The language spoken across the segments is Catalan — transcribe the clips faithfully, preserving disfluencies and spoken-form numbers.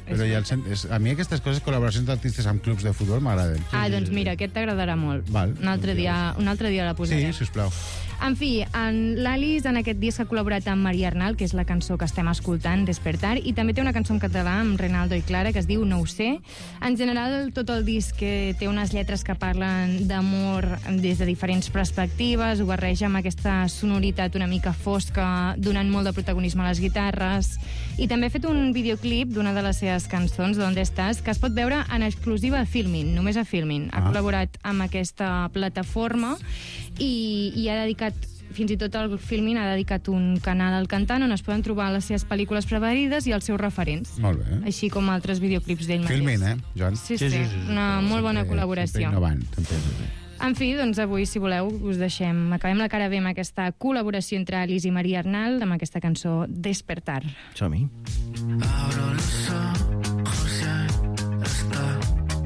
Però ja el, és, a mi aquestes coses, col·laboracions d'artistes amb clubs de futbol m'agraden. Ah, doncs mira, aquest t'agradarà molt. Val, un, altre dia, un altre dia la posarem. Sí, sisplau. En fi, en l'Alice en aquest disc ha col·laborat amb Maria Arnal, que és la cançó que estem escoltant, Despertar, i també té una cançó en català amb Renaldo i Clara que es diu No ho sé. En general, tot el disc té unes lletres que parlen d'amor des de diferents perspectives, ho barreja amb aquesta sonoritat una mica fosca, donant molt de protagonisme a les guitarres, i també ha fet un videoclip d'una de les seves cançons, D'Onde estàs, que es pot veure en exclusiva a Filmin, només a Filmin. Ha Ah. col·laborat amb aquesta plataforma i, i ha dedicat, fins i tot el Filmin ha dedicat un canal al cantant on es poden trobar les seves pel·lícules preferides i els seus referents. Molt bé. Així com altres videoclips d'ell mateix. Filmin, eh, Joan? Sí, sí, sí, sí, sí. Una molt bona Sempre- col·laboració. Sempre innovant, sempre. En fi, doncs avui, si voleu, us deixem, acabem la cara bé amb aquesta col·laboració entre Alice i Maria Arnal amb aquesta cançó Despertar. Som-hi. Abro los ojos y ahí está.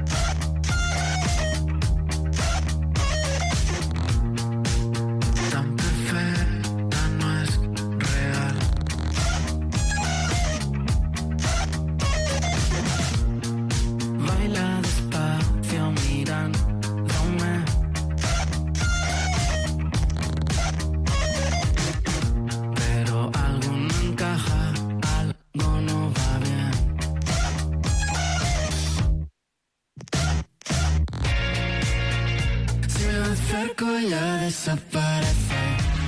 Tan perfecta no es real. Baila despacio mirándome. Pero algo no encaja, algo no va bien. Si me acerco ya desaparece.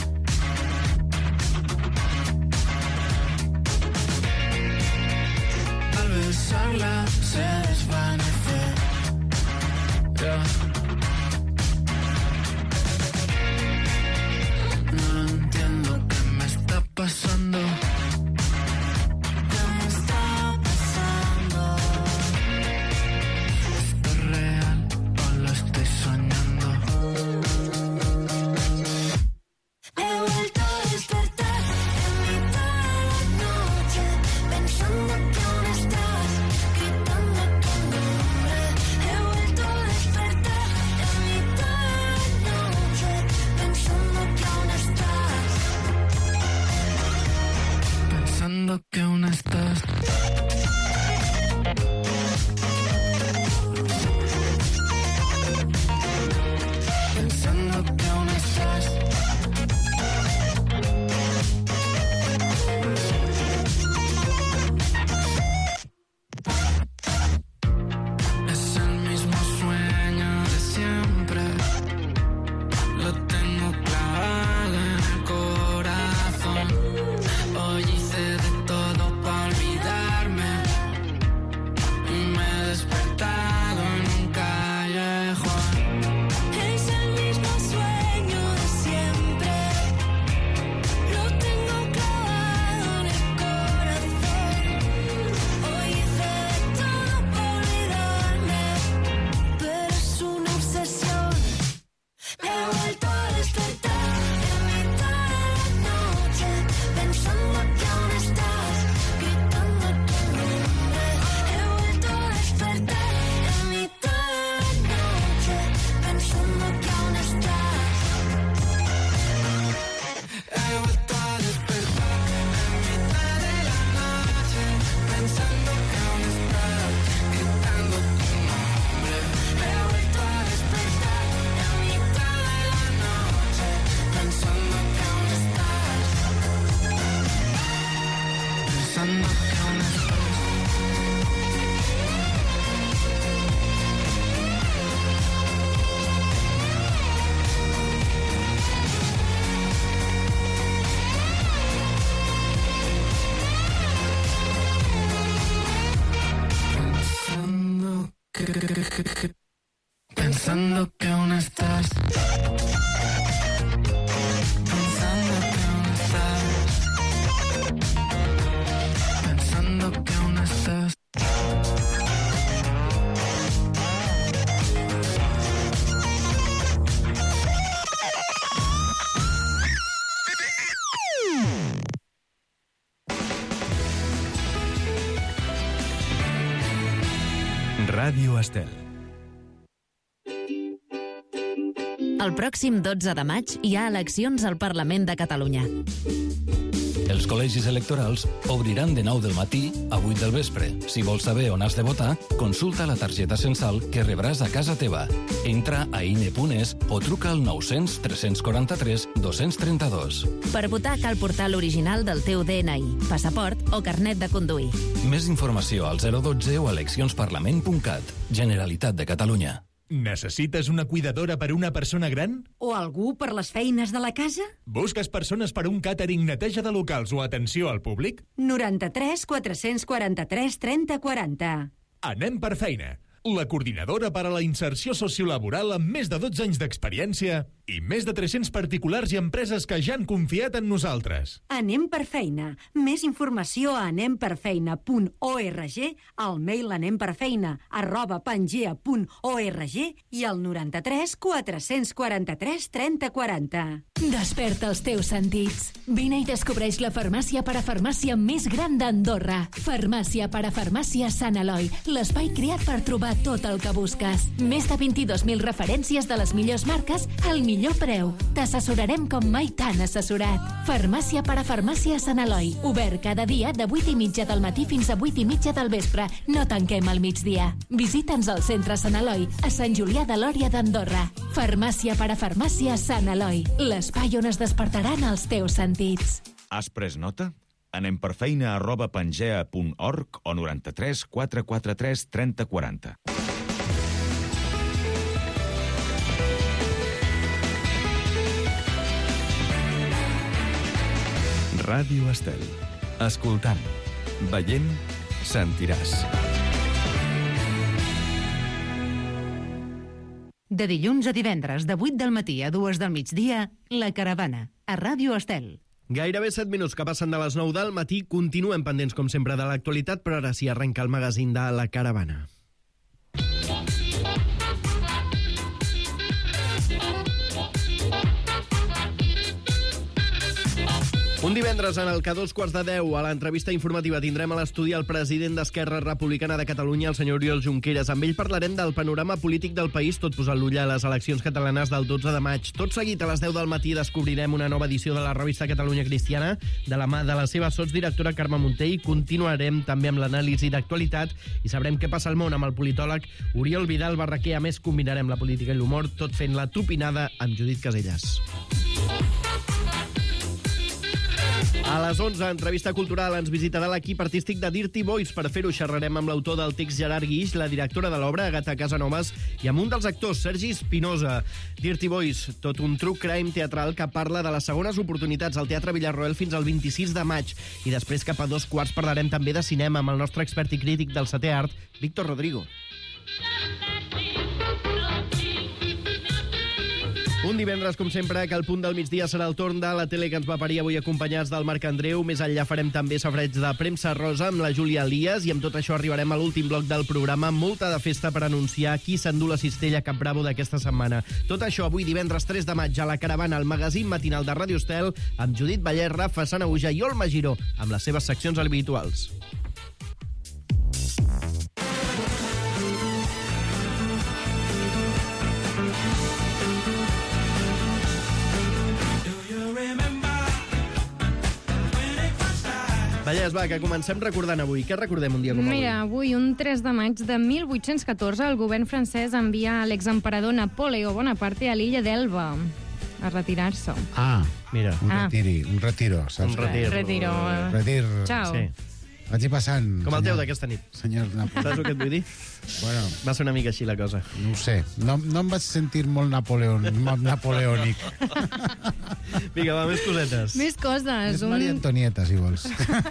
Al besarla se desvanece. Yeah. No lo entiendo, ¿qué me está pasando? ¿Qué me está pasando? ¿Esto es real o lo estoy soñando? He vuelto a despertar en mitad de la noche, pensando que aún estás gritando tu nombre. He vuelto a despertar en mitad de la noche, pensando que aún estás, pensando que aún estás. Pensando que aún estás. Es el mismo sueño de siempre. Lo tengo clavado en el corazón. Hoy hice de todo para olvidarme y me he despertado en un callejón. Es el mismo sueño de siempre. Lo tengo clavado en el corazón. Hoy hice de todo para olvidarme, pero es una obsesión. He vuelto a despertar en mitad de la noche, pensando que aún estás gritando tu nombre. He vuelto a despertar en mitad de la noche, pensando que aún estás. He vuelto a despertar en mitad de la noche, pensando que aún estás gritando tu nombre. He vuelto a despertar en mitad de la noche, pensando que aún estás, pensando que aún estás. Pensando que, que- que- que- pensando que aún estás. Pensando que aún estás. Pensando que aún estás. Ràdio Estel. El pròxim dotze de maig hi ha eleccions al Parlament de Catalunya. Els col·legis electorals obriran de nou del matí a vuit del vespre. Si vols saber on has de votar, consulta la targeta censal que rebràs a casa teva. Entra a ine punt es o truca al nou cents tres quaranta tres dos trenta dos. Per votar cal portar l'original del teu D N I, passaport o carnet de conduir. Més informació al zero dotze o a eleccions-parlament punt cat. Generalitat de Catalunya. Necessites una cuidadora per una persona gran? O algú per les feines de la casa? Busques persones per un càtering, neteja de locals o atenció al públic? noranta-tres quatre-cents quaranta-tres trenta quaranta. Anem per feina. La coordinadora per a la inserció sociolaboral amb més de dotze anys d'experiència i més de tres-cents particulars i empreses que ja han confiat en nosaltres. Anem per feina. Més informació a anem per feina punt org, al mail anemperfeina arroba pangea punt org i al noranta-tres quatre-cents quaranta-tres trenta quaranta. Desperta els teus sentits. Vine i descobreix la farmàcia parafarmàcia més gran d'Andorra. Farmàcia parafarmàcia Sant Eloi, l'espai creat per trobar tot el que busques. Més de vint-i-dos mil referències de les millors marques al millor preu. T'assessorarem com mai t'han assessorat. Farmàcia parafarmàcia Sant Eloi. Obert cada dia de vuit i mitja del matí fins a vuit i mitja del vespre. No tanquem al migdia. Visita'ns al centre Sant Eloi, a Sant Julià de Lòria d'Andorra. Farmàcia parafarmàcia Sant Eloi. L'espai on es despertaran els teus sentits. Has pres nota? Anem per feina arroba pangea punt org o noranta-tres quatre quatre tres trenta quaranta. Ràdio Estel. Escoltant, veient, sentiràs. De dilluns a divendres, de vuit del matí a dues del migdia, La Caravana, a Ràdio Estel. Gairebé set minuts que passen de les nou del matí. Continuem pendents, com sempre, de l'actualitat, però ara sí arrenca el magazín de La Caravana. Un divendres en el que a dos quarts de deu a l'entrevista informativa tindrem a l'estudi el president d'Esquerra Republicana de Catalunya, el senyor Oriol Junqueras. Amb ell parlarem del panorama polític del país, tot posant l'ull a les eleccions catalanes del dotze de maig. Tot seguit, a les deu del matí, descobrirem una nova edició de la revista Catalunya Cristiana, de la mà de la seva sotsdirectora Carme Montell. Continuarem també amb l'anàlisi d'actualitat i sabrem què passa al món amb el politòleg Oriol Vidal Barraquer. A més, combinarem la política i l'humor, tot fent la tupinada amb Judit Casellas. A les onze, entrevista cultural, ens visitarà l'equip artístic de Dirty Boys. Per fer-ho xerrarem amb l'autor del text Gerard Guix, la directora de l'obra Agata Casanovas i amb un dels actors, Sergi Espinosa. Dirty Boys, tot un true crime teatral que parla de les segones oportunitats al Teatre Villarroel fins al vint-i-sis de maig. I després, cap a dos quarts, parlarem també de cinema amb el nostre expert i crític del setè art, Víctor Rodrigo. Un divendres, com sempre, que al punt del migdia serà el torn de la tele que ens va parir avui acompanyats del Marc Andreu. Més enllà farem també safareig de premsa rosa amb la Júlia Elias i amb tot això arribarem a l'últim bloc del programa. Molta de festa per anunciar qui s'endú la cistella Cap Bravo d'aquesta setmana. Tot això avui divendres tres de maig a La Caravana, al magazín matinal de Ràdio Estel, amb Judit Baller, Rafa Sanahuja i Olma Giró, amb les seves seccions habituals. Vallès, va, que comencem recordant avui. Què recordem un dia com avui? Mira, avui, un tres de maig de mil vuit-cents catorze, el govern francès envia l'exemperador Napoleó Bonaparte a l'illa d'Elba a retirar-se. Ah, mira. Un Ah. retiri, un retiro, saps? Un retir. Retiro. Retir. Ciao. Sí. Vagi passant. Com el teu senyor- d'aquesta nit. Senyor Napoleó. Saps el que et vull dir? Bueno, Va ser una mica així la cosa. no ho sé. No, no em vaig sentir molt napoleon, napoleònic. Vinga, va, més cosetes. Més coses. És Un, Maria Antonieta, si vols.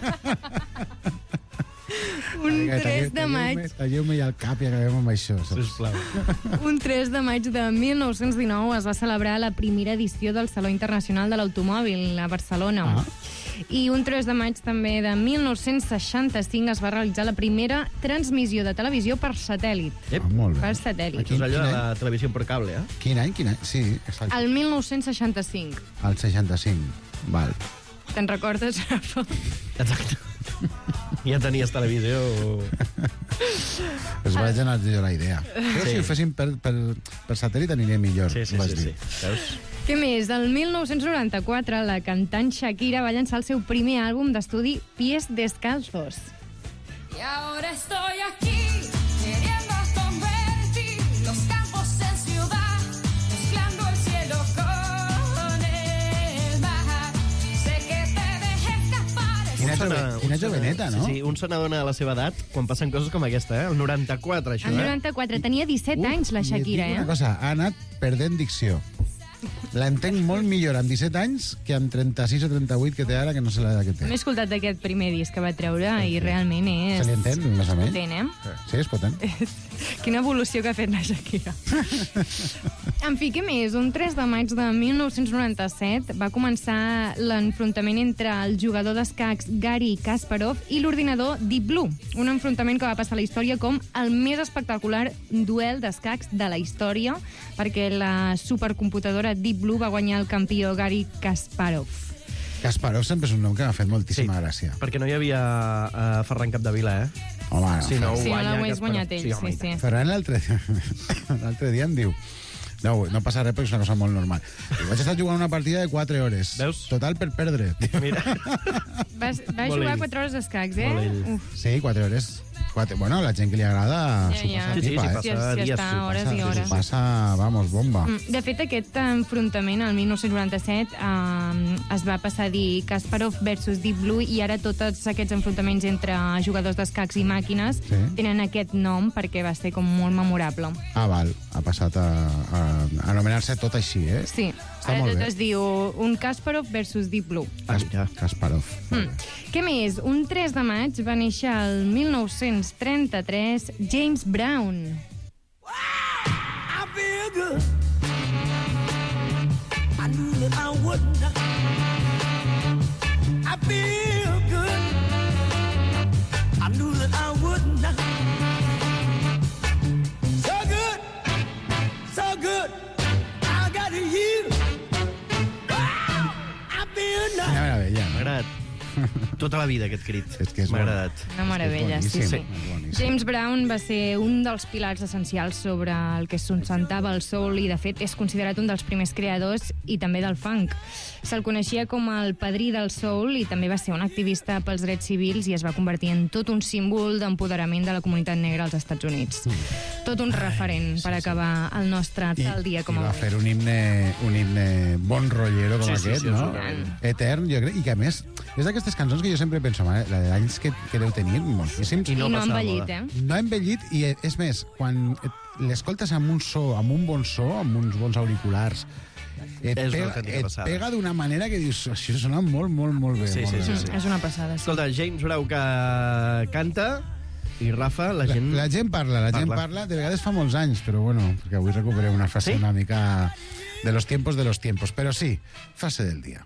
un Vinga, tres de talleu-me- maig Talleu-me ja el cap i acabem amb això, saps? Sisplau. Un tres de maig de mil nou-cents dinou es va celebrar la primera edició del Saló Internacional de l'Automòbil a Barcelona. Ah. I un tres de maig també de mil nou-cents seixanta-cinc es va realitzar la primera transmissió de televisió per satèl·lit. Ep. Ah, molt bé. Per satèl·lit. Això és allò Quin de any? la televisió per cable, eh? Quin any, quin any? Sí, exacte. El mil nou-cents seixanta-cinc. El seixanta-cinc. Val. Te'n recordes, Rafa? Exacte. Ja tenies televisió... Es va generar jo la idea. Però Sí. si ho fessin per, per, per satèl·lit aniria millor. Sí, sí, ho vas sí, dir. sí. Veus? Què més? El mil nou-cents noranta-quatre, la cantant Shakira va llançar el seu primer àlbum d'estudi, Pies Descalzos. Y ahora estoy aquí, queriendo convertir los campos en ciudad, mezclando el cielo con el mar. Sé que te dejé escapar. Quina, Un jove, sona- quina un sona- joveneta, no? Sí, sí, un se n'adona de la seva edat quan passen coses com aquesta, eh? El noranta-quatre, això, El eh? noranta-quatre, tenia disset anys, la I et Shakira, dic eh? una cosa, ha anat perdent dicció. L'entenc molt millor amb disset anys que amb trenta-sis o trenta-vuit que té ara, que no sé l'edat que té. M'he escoltat aquest primer disc que va treure i realment és... Se li entén, més o menys? Potent, eh? Sí, és potent. Quina evolució que ha fet la Shakira. En fi, què més? Un tres de maig de mil nou-cents noranta-set va començar l'enfrontament entre el jugador d'escacs Garry Kasparov i l'ordinador Deep Blue, un enfrontament que va passar a la història com el més espectacular duel d'escacs de la història, perquè la supercomputadora Deep Blue va guanyar el campió Garry Kasparov. Kasparov sempre és un nom que m'ha fet moltíssima sí, gràcia. Perquè no hi havia uh, Ferran Capdevila, eh? Home, no, Si no, ho Sí, no guanya ho hagués Kasparov. guanyat ell, home, sí, sí. Ferran l'altre l'altre dia em diu no, no passa res perquè és una cosa molt normal. Vaig estar jugant una partida de quatre hores. Veus? Total per perdre. Mira. Va, va Molt jugar ell. quatre hores d'escacs, eh? Molt ell. Uf. Sí, quatre hores. Quatre... Bueno, la gent que li agrada Ja, s'ho ja. passa Sí, sí, pipa, sí, eh? passa Sí, sí, dies, està s'ho hores passa, i sí, hores. sí. Passa, vamos, bomba. Mm, De fet, aquest enfrontament, el mil nou-cents noranta-set, eh, es va passar a dir Kasparov versus Deep Blue i ara tots aquests enfrontaments entre jugadors d'escacs i màquines Sí. tenen aquest nom perquè va ser com molt memorable. Ah, val. Ha passat a, a, a anomenar-se tot així, eh? Sí, Està ara molt tot bé. es diu un Kasparov versus Deep Blue. Ah, mira. Kasparov. Mm. Què més? Un tres de maig va néixer el mil nou-cents trenta-tres James Brown. I feel good. I knew that I would not. I feel good. I knew that I would not. So good, so good. I got you. Wow, I feel Quina nice. meravella, M'ha no? agradat. Tota la vida, aquest crit. És que és M'ha bon. agradat. Una meravella, sí, boníssim, sí. és boníssim. James Brown va ser un dels pilars essencials sobre el que sustentava el soul i, de fet, és considerat un dels primers creadors i també del funk. Se'l coneixia com el padrí del soul i també va ser un activista pels drets civils i es va convertir en tot un símbol d'empoderament de la comunitat negra als Estats Units. Tot un referent per acabar el nostre tal dia com I va avui. fer un himne, un himne bon rotllero com Sí, sí, aquest, sí, no? absolutament. Etern, jo crec, i que a més, és d'aquestes cançons que jo sempre penso, mare, la d'anys que, que deu tenir, moltíssims. I I no no ha passa de envellit, moda. eh? No ha envellit, i eh, és més, quan et- l'escoltes amb un so, amb un bon so, amb uns bons auriculars, et És una pega, autèntica et passada. pega d'una manera que dius, això sona molt, molt, molt bé. Sí, molt sí, bé. sí, Mm, sí. és una passada, sí. Escolta, James Brown que canta i Rafa, la La, gent... la gent parla, la gent Parla. parla, de vegades fa molts anys, però bueno, perquè avui recuperem una frase Sí? una mica de los tiempos de los tiempos, però sí, frase del dia.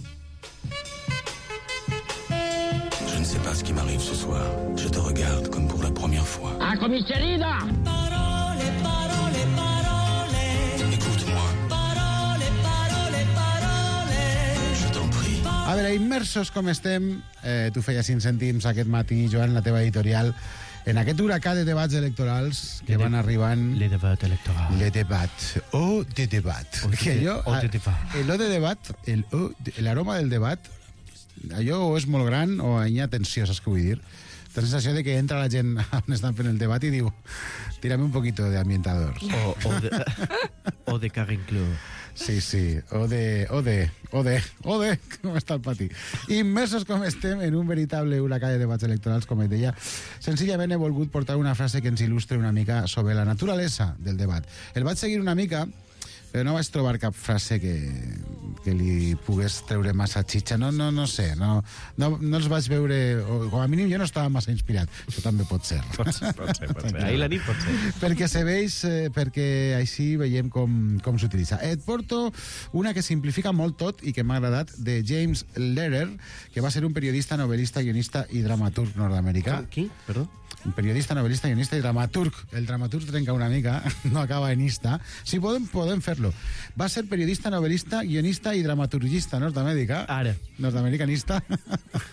Je ne sais pas ce qui m'arrive ce soir. Je te regarde comme pour la première fois. ¡A comisaría! Parole, parole, parole. Écoute-moi, Parole, parole, parole. je t'en prie. A veure, immersos com estem, eh, tu feies cinc cèntims aquest matí, Joan, la teva editorial, en aquest huracà de debats electorals que Le van arribant... Le debat electoral. Le debat, o de debat. O de- Perquè allò, o de debat. el o de debat, el o, l'aroma del debat, allò o és molt gran o hi ha tensió, saps què vull dir? Té la sensació de que entra la gent on estan fent el debat i diu, tírame un poquito de ambientadors. O, o de, o de Karen Club. Sí, sí, o de, o de, o de, o de, com està el pati. Immersos com estem en un veritable huracà de debats electorals, com et deia, senzillament he volgut portar una frase que ens il·lustre una mica sobre la naturalesa del debat. El vaig seguir una mica, però no vaig trobar cap frase que, que li pogués treure massa xitxa. No, no, no sé, no, no, no els vaig veure, o com a mínim jo no estava massa inspirat. Això també pot ser. Pot ser, pot ser. Pot ser. Ahir la nit pot ser. Perquè se veig, eh, perquè així veiem com, com s'utilitza. Et porto una que simplifica molt tot i que m'ha agradat, de James Lehrer, que va ser un periodista, novel·lista, guionista i dramaturg nord-americà. Qui? Perdó? Un periodista, novel·lista, guionista i dramaturg. El dramaturg trenca una mica, no acaba en ista. Si podem, podem fer-lo. Va ser periodista, novel·lista, guionista i dramaturgista nord-americà. Ara. Nord-americanista.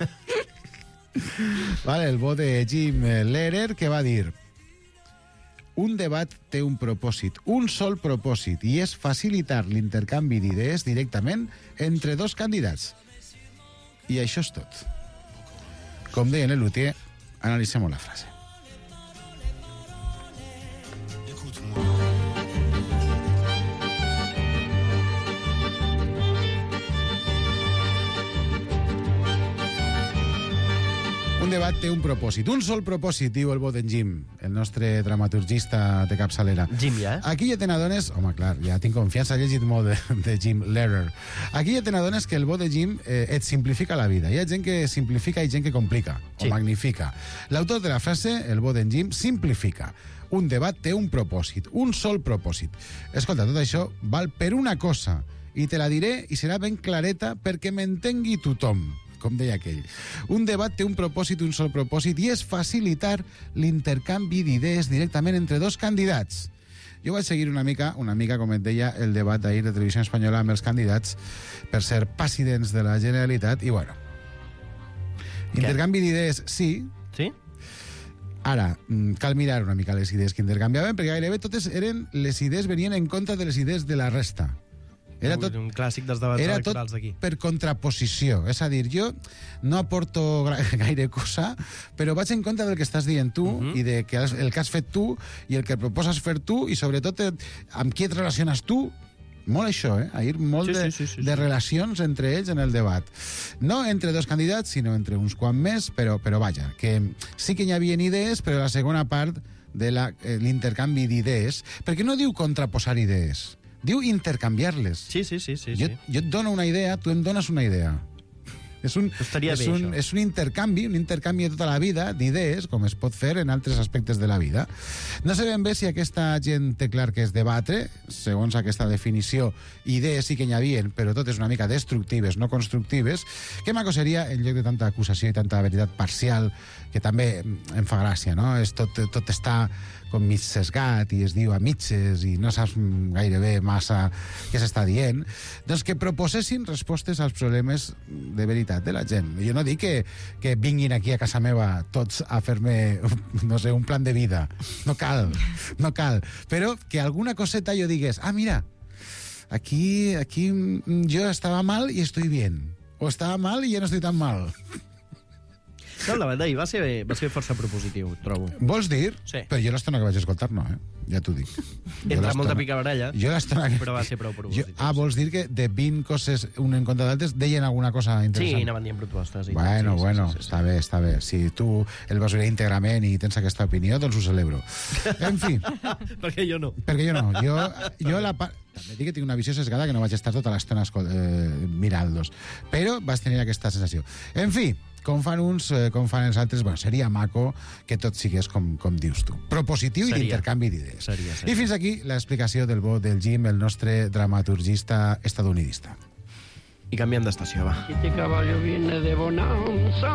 Vale, el bo de Jim Lehrer, que va dir: un debat té un propòsit, un sol propòsit, i és facilitar l'intercanvi d'idees directament entre dos candidats. I això és tot. Com deia Lelutier, analitzem la frase. Un debat té un propòsit, un sol propòsit, diu el Boden Jim, el nostre dramaturgista de capçalera. Jim, ja? Aquí ja te n'adones... Home, clar, ja tinc confiança, he llegit molt de, de Jim Lehrer. Aquí ja te n'adones que el Boden Jim eh, et simplifica la vida. Hi ha gent que simplifica i gent que complica, sí. o magnifica. L'autor de la frase, el Boden Jim, simplifica. Un debat té un propòsit, un sol propòsit. Escolta, tot això val per una cosa, i te la diré i serà ben clareta perquè m'entengui tothom, com deia aquell. Un debat té un propòsit, un sol propòsit, i és facilitar l'intercanvi d'idees directament entre dos candidats. Jo vaig seguir una mica, una mica, com et deia, el debat d'ahir de Televisió Espanyola amb els candidats per ser presidents de la Generalitat, i bueno, Què? intercanvi d'idees, sí. Sí? Ara, cal mirar una mica les idees que intercanviaven, perquè gairebé totes eren, les idees venien en contra de les idees de la resta. Era tot, un clàssic dels debats era electorals d'aquí. Per contraposició. És a dir, jo no aporto gaire cosa, però vaig en contra del que estàs dient tu, uh -huh. i de que el que has fet tu, i el que proposes fer tu, i sobretot amb qui et relaciones tu. Molt això, eh? Ahir molt sí, de, sí, sí, sí, de relacions entre ells en el debat. No entre dos candidats, sinó entre uns quants més, però, però vaja, que sí que hi havia idees, però la segona part de l'intercanvi d'idees, perquè no diu contraposar idees, diu intercanviar-les. Sí, sí, sí. sí, jo, sí. jo et dono una idea, tu em dones una idea. És un, Estaria és, bé, un, és un intercanvi, un intercanvi de tota la vida d'idees, com es pot fer en altres aspectes de la vida. No sé ben bé si aquesta gent té clar que és debatre, segons aquesta definició, idees sí que n'hi havia, però totes una mica destructives, no constructives. Que maco seria, en lloc de tanta acusació i tanta veritat parcial, que també em fa gràcia, no? És tot, tot està com mig sesgat i es diu a mitges i no saps gairebé massa què s'està dient, doncs que proposessin respostes als problemes de veritat de la gent. Jo no dic que, que vinguin aquí a casa meva tots a fer-me, no sé, un plan de vida. No cal, no cal. Però que alguna coseta jo digués, ah, mira, aquí, aquí jo estava mal i estoy bien. O estava mal i ja no estic tan mal. No, el debat d'ahir va ser, va ser força propositiu, trobo. Vols dir? Sí. Però jo l'estona que vaig escoltar no, eh? Ja t'ho dic. Entra molta picabaralla, jo que... però va ser prou propositiu. Jo... Ah, vols dir que de vint coses, un en contra d'altres, deien alguna cosa interessant? Sí, anaven dient propostes. I bueno, sí, bueno, sí, sí, sí, està bé, està bé. Si tu el vas veure íntegrament i tens aquesta opinió, doncs ho celebro. En fi. Perquè jo no. Perquè jo no. Jo, jo la part... També dic que tinc una visió sesgada que no vaig estar tota l'estona eh, mirant-los. Però vas tenir aquesta sensació. En fi, com fan uns, eh, com fan els altres, bueno, seria maco que tot sigués com, com dius tu. Propositiu seria. I d'intercanvi d'idees. Seria, seria. I fins aquí l'explicació del vot del Jim, el nostre dramaturgista estadounidista. I canviem d'estació, va. Este caballo viene de Bonanza.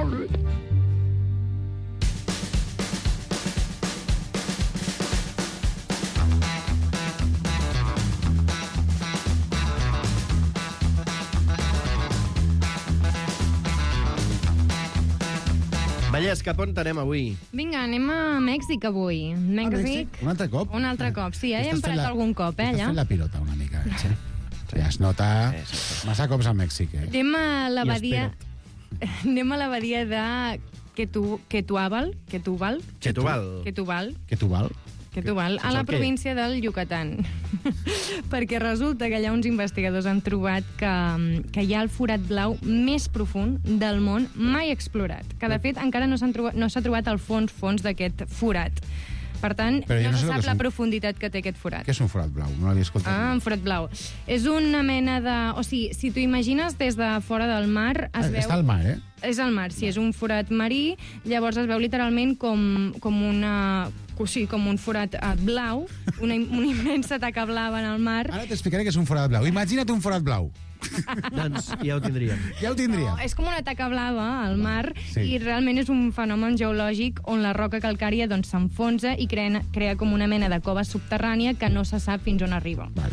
Vallès, cap on anem avui? Vinga, anem a Mèxic avui. Mèxic. Un altre cop? Un altre cop, sí, ja hi hem parat la... algun cop, eh, allà. Estàs fent la pilota una mica, eh? Sí. Sí. Ja es nota sí, sí, sí. massa cops a Mèxic, eh? Anem a l'abadia... Anem a l'abadia de Ketu... Ketuabal? Ketubal? Ketubal. Ketubal. Ketubal. Ketubal, a la província del Yucatán. Perquè resulta que allà uns investigadors han trobat que, que hi ha el forat blau més profund del món mai explorat. Que, de fet, encara no s'ha trobat, no s'ha trobat el fons fons d'aquest forat. Per tant, no, no se sap la un... profunditat que té aquest forat. Què és un forat blau? No l'havia escoltat. Ah, un forat blau. És una mena de... O sigui, si t'ho imagines des de fora del mar... Es veu... Està al mar, eh? És al mar, sí, és un forat marí. Llavors es veu literalment com, com una... O sigui, com un forat uh, blau, una, una immensa taca blava en el mar. Ara t'explicaré què és un forat blau. Imagina't un forat blau. Doncs ja ho tindríem. Ja ho tindríem. No, és com una taca blava al mar sí. i realment és un fenomen geològic on la roca calcària doncs, s'enfonsa i crea, crea com una mena de cova subterrània que no se sap fins on arriba. Val.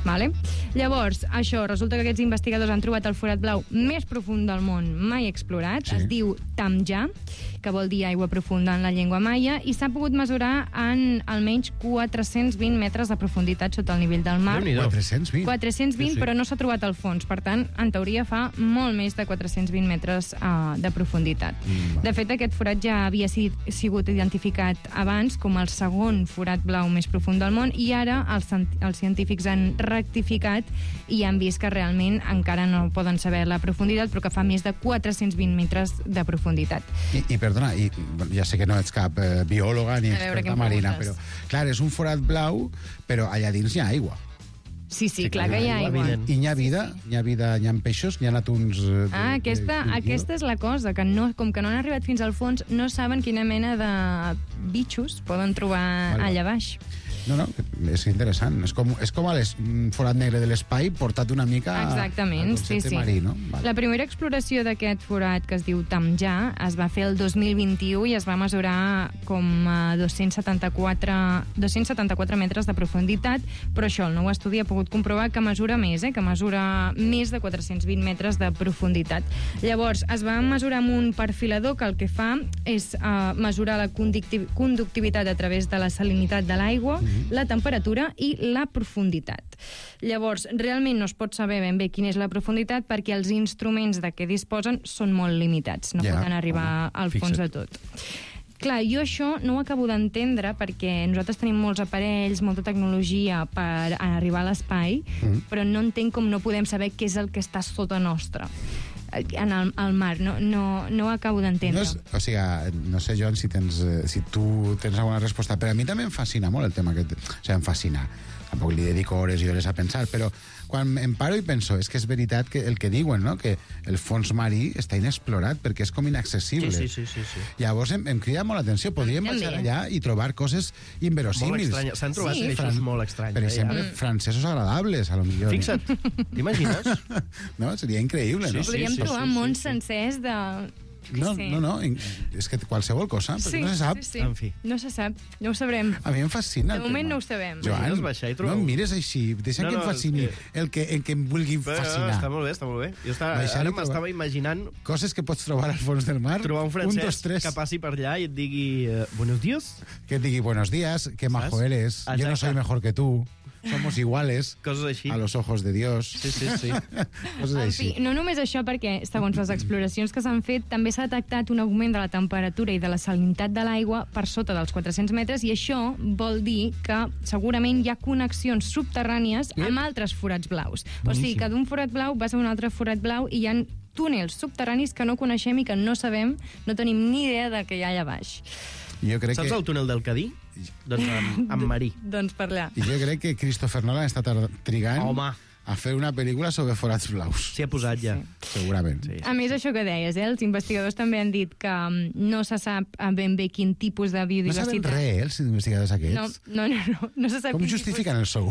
Vale? Llavors, això, resulta que aquests investigadors han trobat el forat blau més profund del món mai explorat. Sí. Es diu Tamja, que vol dir aigua profunda en la llengua maia, i s'ha pogut mesurar en almenys quatre-cents vint metres de profunditat sota el nivell del mar. quatre-cents vint? quatre-cents vint, Sí, sí. però no s'ha trobat al fons. Per tant, en teoria fa molt més de quatre-cents vint metres uh, de profunditat. Mm, de fet, aquest forat ja havia si, sigut identificat abans com el segon forat blau més profund del món, i ara els, els científics han rectificat i han vist que realment encara no poden saber la profunditat, però que fa més de quatre-cents vint metres de profunditat. I, i perdona, i, ja sé que no ets cap eh, biòloga ni A veure, què experta em marina, però preguntes? clar, és un forat blau, però allà dins hi ha aigua. Sí, sí, clar que hi ha aigua. I hi ha vida? Hi ha vida, hi ha peixos? Hi ha atuns? Eh, de, Ah, aquesta, de, de, aquesta és la cosa, que no, com que no han arribat fins al fons, no saben quina mena de bitxos poden trobar Vale. allà baix. No, no, és interessant. És com, és com a les, un forat negre de l'espai portat una mica Exactament, al sí, concepte sí. marí, no? Vale. La primera exploració d'aquest forat, que es diu Tamja, es va fer el dos mil vint-i-u i es va mesurar com a dos-cents setanta-quatre, dos-cents setanta-quatre metres de profunditat, però això, el nou estudi ha pogut comprovar que mesura més, eh? que mesura més de quatre-cents vint metres de profunditat. Llavors, es va mesurar amb un perfilador que el que fa és uh, mesurar la conductiv conductivitat a través de la salinitat de l'aigua, mm-hmm. la temperatura i la profunditat. Llavors, realment no es pot saber ben bé quina és la profunditat perquè els instruments de què disposen són molt limitats, no Ja, poden arribar home, al fons fixa't. de tot. Clar, jo això no ho acabo d'entendre perquè nosaltres tenim molts aparells, molta tecnologia per arribar a l'espai, Mm. però no entenc com no podem saber què és el que està sota nostra en el, al mar. No, no, no ho acabo d'entendre. No és, o sigui, no sé, Joan, si, tens, eh, si tu tens alguna resposta, però a mi també em fascina molt el tema aquest. O sigui, em fascina. Tampoc li dedico hores i hores a pensar, però quan em paro i penso, és que és veritat que el que diuen, no?, que el fons marí està inexplorat perquè és com inaccessible. Sí, sí, sí, sí, sí. Llavors em, em crida molt l'atenció. Podríem També. baixar allà i trobar coses Molt inverosímils. estranyes. S'han trobat Sí. peixos molt estranys. Per eh, exemple, ja. francesos agradables, a lo millor. Fixa't, t'imagines? No? Seria increïble, no? Sí, Podríem sí, trobar sí, sí, mons sí. sencers de... No, Sí. no, no, és que qualsevol cosa, perquè Sí, no se sap. sí, sí. En fi. No se sap, no ho sabrem. A mi em fascina De el moment tema. no ho sabem. Joan, Imagines baixar i trobar no em un- mires així, deixa No, que em no, és fascini que- el que, en què em vulgui Però, fascinar. està molt bé, està molt bé. Jo estava, Baixar i ara trobar- m'estava imaginant Coses que pots trobar al fons del mar. trobar un francès dos, tres, que passi per allà i et digui eh, buenos días, que et digui buenos días, que majo Saps? eres, yo no Exacte. soy mejor que tú, somos iguales coses així. a los ojos de Dios. Sí, sí, sí. Coses En així. fi, no només això, perquè, segons les exploracions que s'han fet, també s'ha detectat un augment de la temperatura i de la salinitat de l'aigua per sota dels quatre-cents metres, i això vol dir que segurament hi ha connexions subterrànies amb altres forats blaus. O sigui, que d'un forat blau vas a un altre forat blau i hi ha túnels subterranis que no coneixem i que no sabem, no tenim ni idea de què hi ha allà baix. Jo crec Saps que... el túnel del Cadí? Doncs amb, amb marí. Doncs per allà. I jo crec que Christopher Nolan està tar- trigant Home. a fer una pel·lícula sobre forats blaus. S'hi ha posat ja. Segurament. Sí. A més, això que deies, eh? Els investigadors també han dit que mm, no se sap eh, ben bé quin tipus de No biodiversitat... saben res, eh, els investigadors No, aquests. no, no, no, no se sap Com quin justifiquen el sou?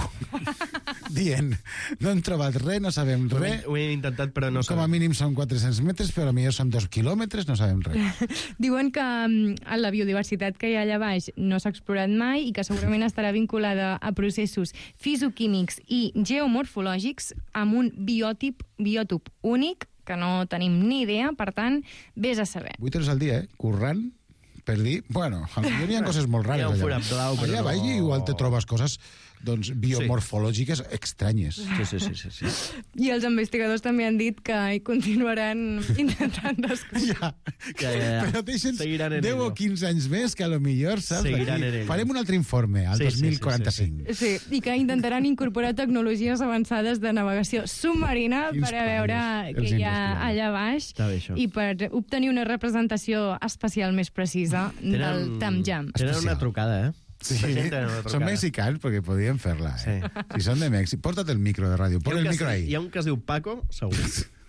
Dient, no hem trobat res, no sabem Ho res, hem, ho hem intentat, però no com a sabem. mínim són quatre-cents metres, però millor són dos quilòmetres, no sabem res. tipus. Diuen que mm, la biodiversitat que hi ha allà baix no s'ha explorat mai i que segurament estarà vinculada a processos fisoquímics i geomorfològics amb un biòtip, biòtop únic que no tenim ni idea, per tant, vés a saber. Vuit hores al dia, eh? Currant, per dir... Bueno, potser hi ha coses molt rares Hi ha un allà. forat blau, però allà no- baix i igual te trobes coses doncs, biomorfològiques estranyes. Sí, sí, sí, sí, sí. I els investigadors també han dit que hi continuaran intentant descobrir. Ja, Ja, ja, ja. però deixen Seguiran en deu o ello. quinze anys més que a lo millor, saps? Seguiran Aquí en ello. farem un altre informe, al Sí, sí, dos mil quaranta-cinc. Sí, i que intentaran incorporar tecnologies avançades de navegació submarina Quins per a veure pares, què els hi ha investigadors. allà baix Està bé, això. i per obtenir una representació espacial més precisa del Tamjam. Tenen una Especial. trucada, eh? Sí, La gent tenen una trucada. són mexicans perquè podien fer-la. Eh? Sí. Si són de Mèxic, porta't el micro de ràdio, Hi ha posa un el que micro es- ahí. Hi ha un que es diu Paco, segur.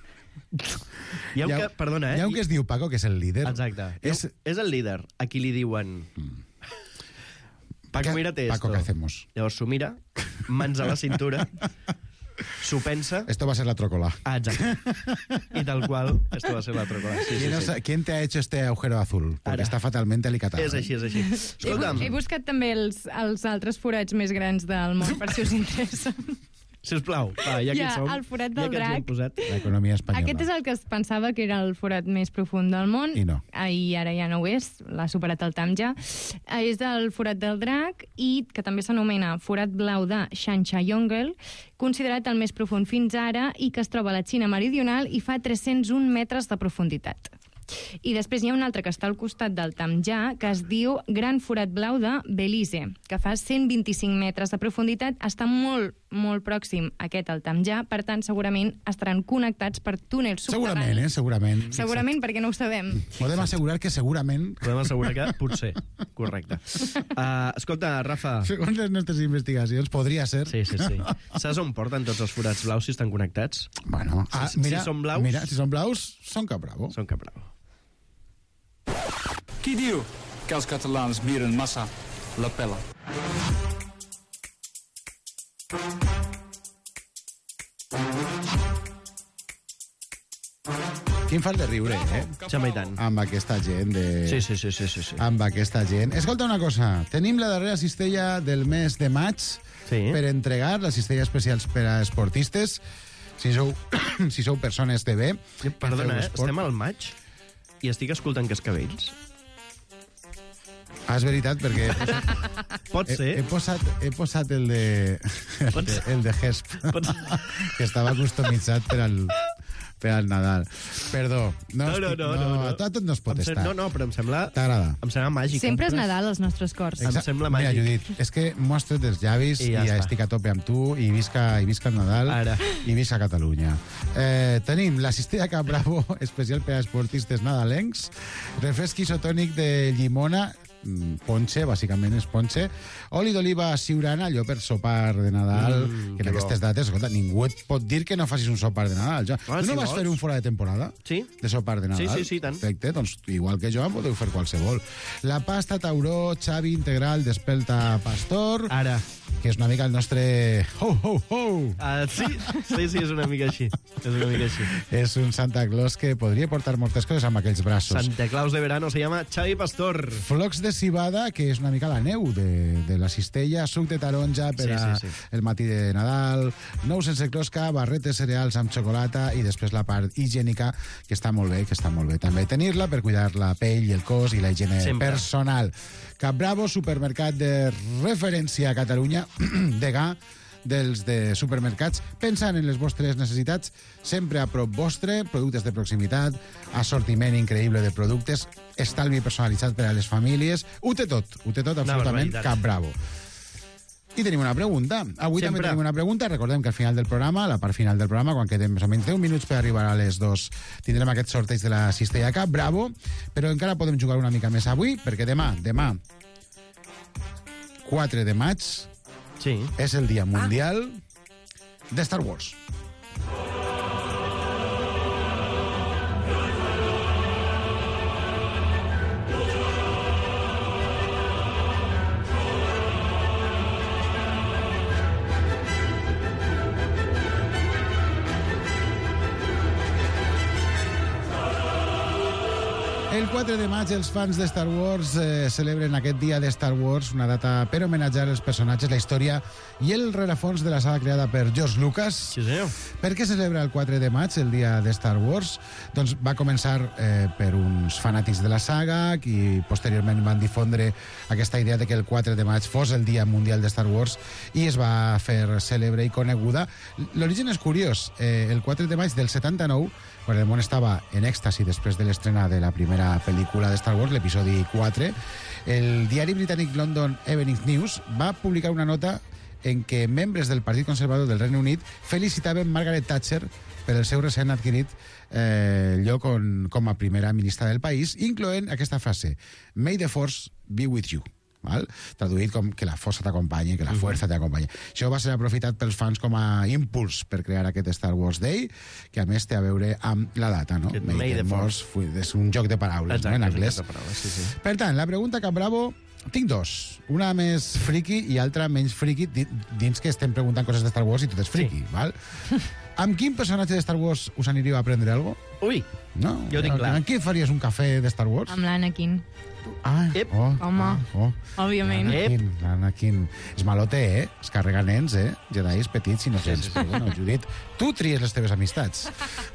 Hi ha un Hi ha- que, perdona, eh? Hi ha un que es diu Paco, que és el líder. Exacte. És- És, és el líder, a qui li diuen... Paco, ¿Qué- mírate Paco, esto. ¿qué hacemos? Llavors s'ho mira, mans a la cintura, s'ho pensa... Esto va a ser la trocola. Ah, exacte. I tal qual, esto va a ser la trocola. Sí, sí, ¿Quién, os sí. ha- quién te ha hecho este agujero azul? Porque Ara. está fatalmente alicatado. És així, és així. He, bu Escolta'm, he buscat també els, els altres forats més grans del món, per si us interessa. Sisplau, va, ja que Ja, hi som. el forat del ja que ens hi hem drac. posat. L'economia espanyola. Aquest és el que es pensava que era el forat més profund del món. I no. I ara ja no ho és, l'ha superat el Tamja. Eh, És el forat del drac i que també s'anomena forat blau de Shanchayongel, considerat el més profund fins ara i que es troba a la Xina meridional i fa tres-cents un metres de profunditat. I després hi ha un altre que està al costat del Tamjà, que es diu Gran Forat Blau de Belize, que fa cent vint-i-cinc metres de profunditat, està molt, molt pròxim aquest al Tamjà, per tant, segurament estaran connectats per túnels subterranis. Segurament, eh? Segurament. Segurament, perquè no ho sabem. Podem assegurar que segurament... Podem assegurar que potser. Correcte. Uh, escolta, Rafa... Segons les nostres investigacions, podria ser. Sí, sí, sí. Saps on porten tots els forats blaus si estan connectats? Bueno, ah, si, mira, si són blaus... mira, si són blaus, són Cap Bravo. Són Cap Bravo. Qui diu que els catalans miren massa la pela? Quin fas de riure, eh? Xama i tant. Amb aquesta gent de... Sí, sí, sí, sí, sí, sí. Amb aquesta gent. Escolta una cosa, tenim la darrera cistella del mes de maig sí. per entregar, la cistella especials per a esportistes. Si sou, si sou persones de bé... Perdona, eh? Estem al maig i estic escoltant Cascavells. Ah, és veritat, perquè... He posat, Pot ser. He, he, posat, he posat el de... El de, el de Hesp, que estava customitzat per al, per al Nadal. Perdó. No, No, no, estic, no, no, no. A tot no es pot Em sem- estar. No, no, però em sembla... T'agrada? Em sembla màgic. Sempre és Compres- Nadal als nostres cors. Em sembla Mira, màgic. Judit, és que mostra't els llavis I i, ja ja està. estic a tope amb tu i visca, i visca el Nadal Ara. i visca Catalunya. Eh, tenim la cistella Cap Bravo especial per a esportistes nadalencs, refresc isotònic de llimona, mm, ponche, bàsicament és ponche, oli d'oliva siurana, allò per sopar de Nadal, Mm, que en que aquestes bo. dates, escolta, ningú et pot dir que no facis un sopar de Nadal. Ja. Ah, tu no si vas vols. fer un fora de temporada? Sí. De sopar de Nadal? Sí, sí, sí, tant. Perfecte, doncs igual que jo en podeu fer qualsevol. La pasta Tauró, Xavi integral d'Espelta Pastor, Ara. que és una mica el nostre ho, ho, ho. Uh, sí, sí, sí, és una mica així. És una mica així. És un Santa Claus que podria portar moltes coses amb aquells braços. Santa Claus de verano se llama Xavi Pastor. Flocs de cibada, que és una mica la neu de, de la cistella, suc de taronja per Sí, a sí, sí. el matí de Nadal, nous sense closca, barretes cereals amb xocolata i després la part higiènica, que està molt bé, que està molt bé també tenir-la per cuidar la pell i el cos i la higiene Sempre. personal. Cap Bravo, supermercat de referència a Catalunya, degà dels de supermercats, pensant en les vostres necessitats, sempre a prop vostre, productes de proximitat, assortiment increïble de productes, estalvi personalitzat per a les famílies, ho té tot, ho té tot absolutament barbaritat. Cap Bravo. I tenim una pregunta. Avui Sempre. també tenim una pregunta. Recordem que al final del programa, a la part final del programa, quan quedem més o menys deu minuts per arribar a les dos, tindrem aquest sorteig de la cistella Cap Bravo, però encara podem jugar una mica més avui, perquè demà, demà, quatre de maig, sí. és el dia mundial de Star Wars. El quatre de maig els fans de Star Wars eh, celebren aquest dia de Star Wars, una data per homenatjar els personatges, la història i el rerefons de la saga creada per George Lucas. Sí, senyor. Per què se celebra el quatre de maig, el dia de Star Wars? Doncs va començar eh, per uns fanàtics de la saga i posteriorment van difondre aquesta idea de que el quatre de maig fos el dia mundial de Star Wars i es va fer cèlebre i coneguda. L'origen és curiós. Eh, el quatre de maig del setanta-nou, quan el món estava en èxtasi després de l'estrena de la primera pel·lícula de Star Wars, l'episodi quatre, el diari britànic London Evening News va publicar una nota en què membres del Partit Conservador del Regne Unit felicitaven Margaret Thatcher per el seu recent adquirit eh, lloc on, com a primera ministra del país, incloent aquesta frase: May the Force be with you. Val? Traduït com que la força t'acompanyi, que la força t'acompanyi. Això va ser aprofitat pels fans com a impuls per crear aquest Star Wars Day, que a més té a veure amb la data, no? May, May the Force. Force. És un joc de paraules, Exacte, no? En és un anglès. joc de paraules, sí, sí. Per tant, la pregunta Cap Bravo, tinc dos. Una més friki i altra menys friki, di- dins que estem preguntant coses de Star Wars i tot és friki, sí. Val? Amb quin personatge de Star Wars us aniríeu a aprendre alguna cosa? Ui, no? Jo ho tinc clar. Amb qui faries un cafè de Star Wars? Amb l'Anakin. Ah, Ep. oh, Home, ah, oh. òbviament. L'Anakin, l'Anakin. És malote, eh? Es carrega nens, eh? Jedis petits, innocents. Però bueno, Judit, tu tries les teves amistats.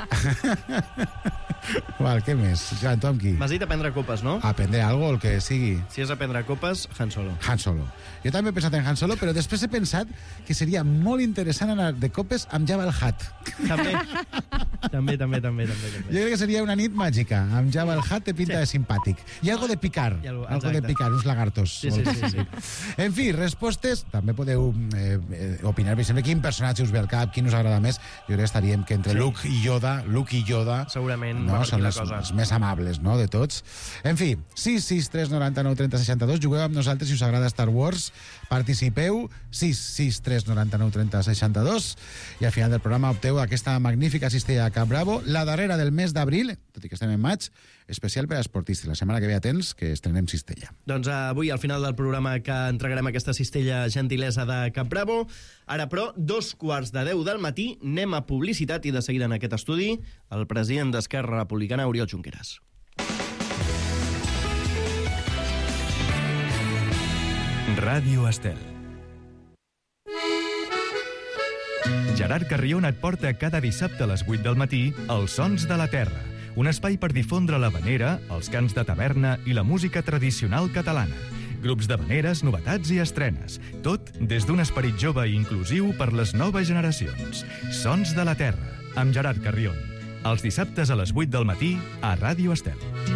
Val, què més? Joan, tu amb qui? M'has dit aprendre copes, no? Aprendre algo, el que sigui. Si és aprendre copes, Han Solo. Han Solo. Jo també he pensat en Han Solo, però després he pensat que seria molt interessant anar de copes amb Jabba el Hutt. També. també, també, també, també, també. Jo crec que seria una nit màgica. Amb Jabba el Hutt te pinta sí. de simpàtic. I algo de picar. algo, algo de picar, uns lagartos. Sí, sí, sí, sí. En fi, respostes. També podeu eh, eh, opinar, per exemple, quin personatge us ve al cap, quin us agrada més. Jo crec que estaríem que entre sí. Luke i Yoda, Luke i Yoda... Segurament no, són les, els més amables, no?, de tots. En fi, sis sis tres noranta-nou trenta seixanta-dos, jugueu amb nosaltres si us agrada Star Wars, participeu, sis sis tres noranta-nou trenta seixanta-dos, i al final del programa opteu aquesta magnífica cistella Cap Bravo, la darrera del mes d'abril, tot i que estem en maig, especial per a esportistes. La setmana que ve atents, que estrenem cistella. Doncs avui, al final del programa, que entregarem aquesta cistella gentilesa de Cap Bravo. Ara, però, dos quarts de deu del matí, anem a publicitat i de seguida en aquest estudi el president d'Esquerra Republicana, Oriol Junqueras. Ràdio Estel. Gerard Carrion et porta cada dissabte a les vuit del matí Els Sons de la Terra, un espai per difondre l'havanera, els cants de taverna i la música tradicional catalana. Grups d'havaneres, novetats i estrenes. Tot des d'un esperit jove i inclusiu per les noves generacions. Sons de la Terra, amb Gerard Carrion. Els dissabtes a les vuit del matí a Ràdio Estel.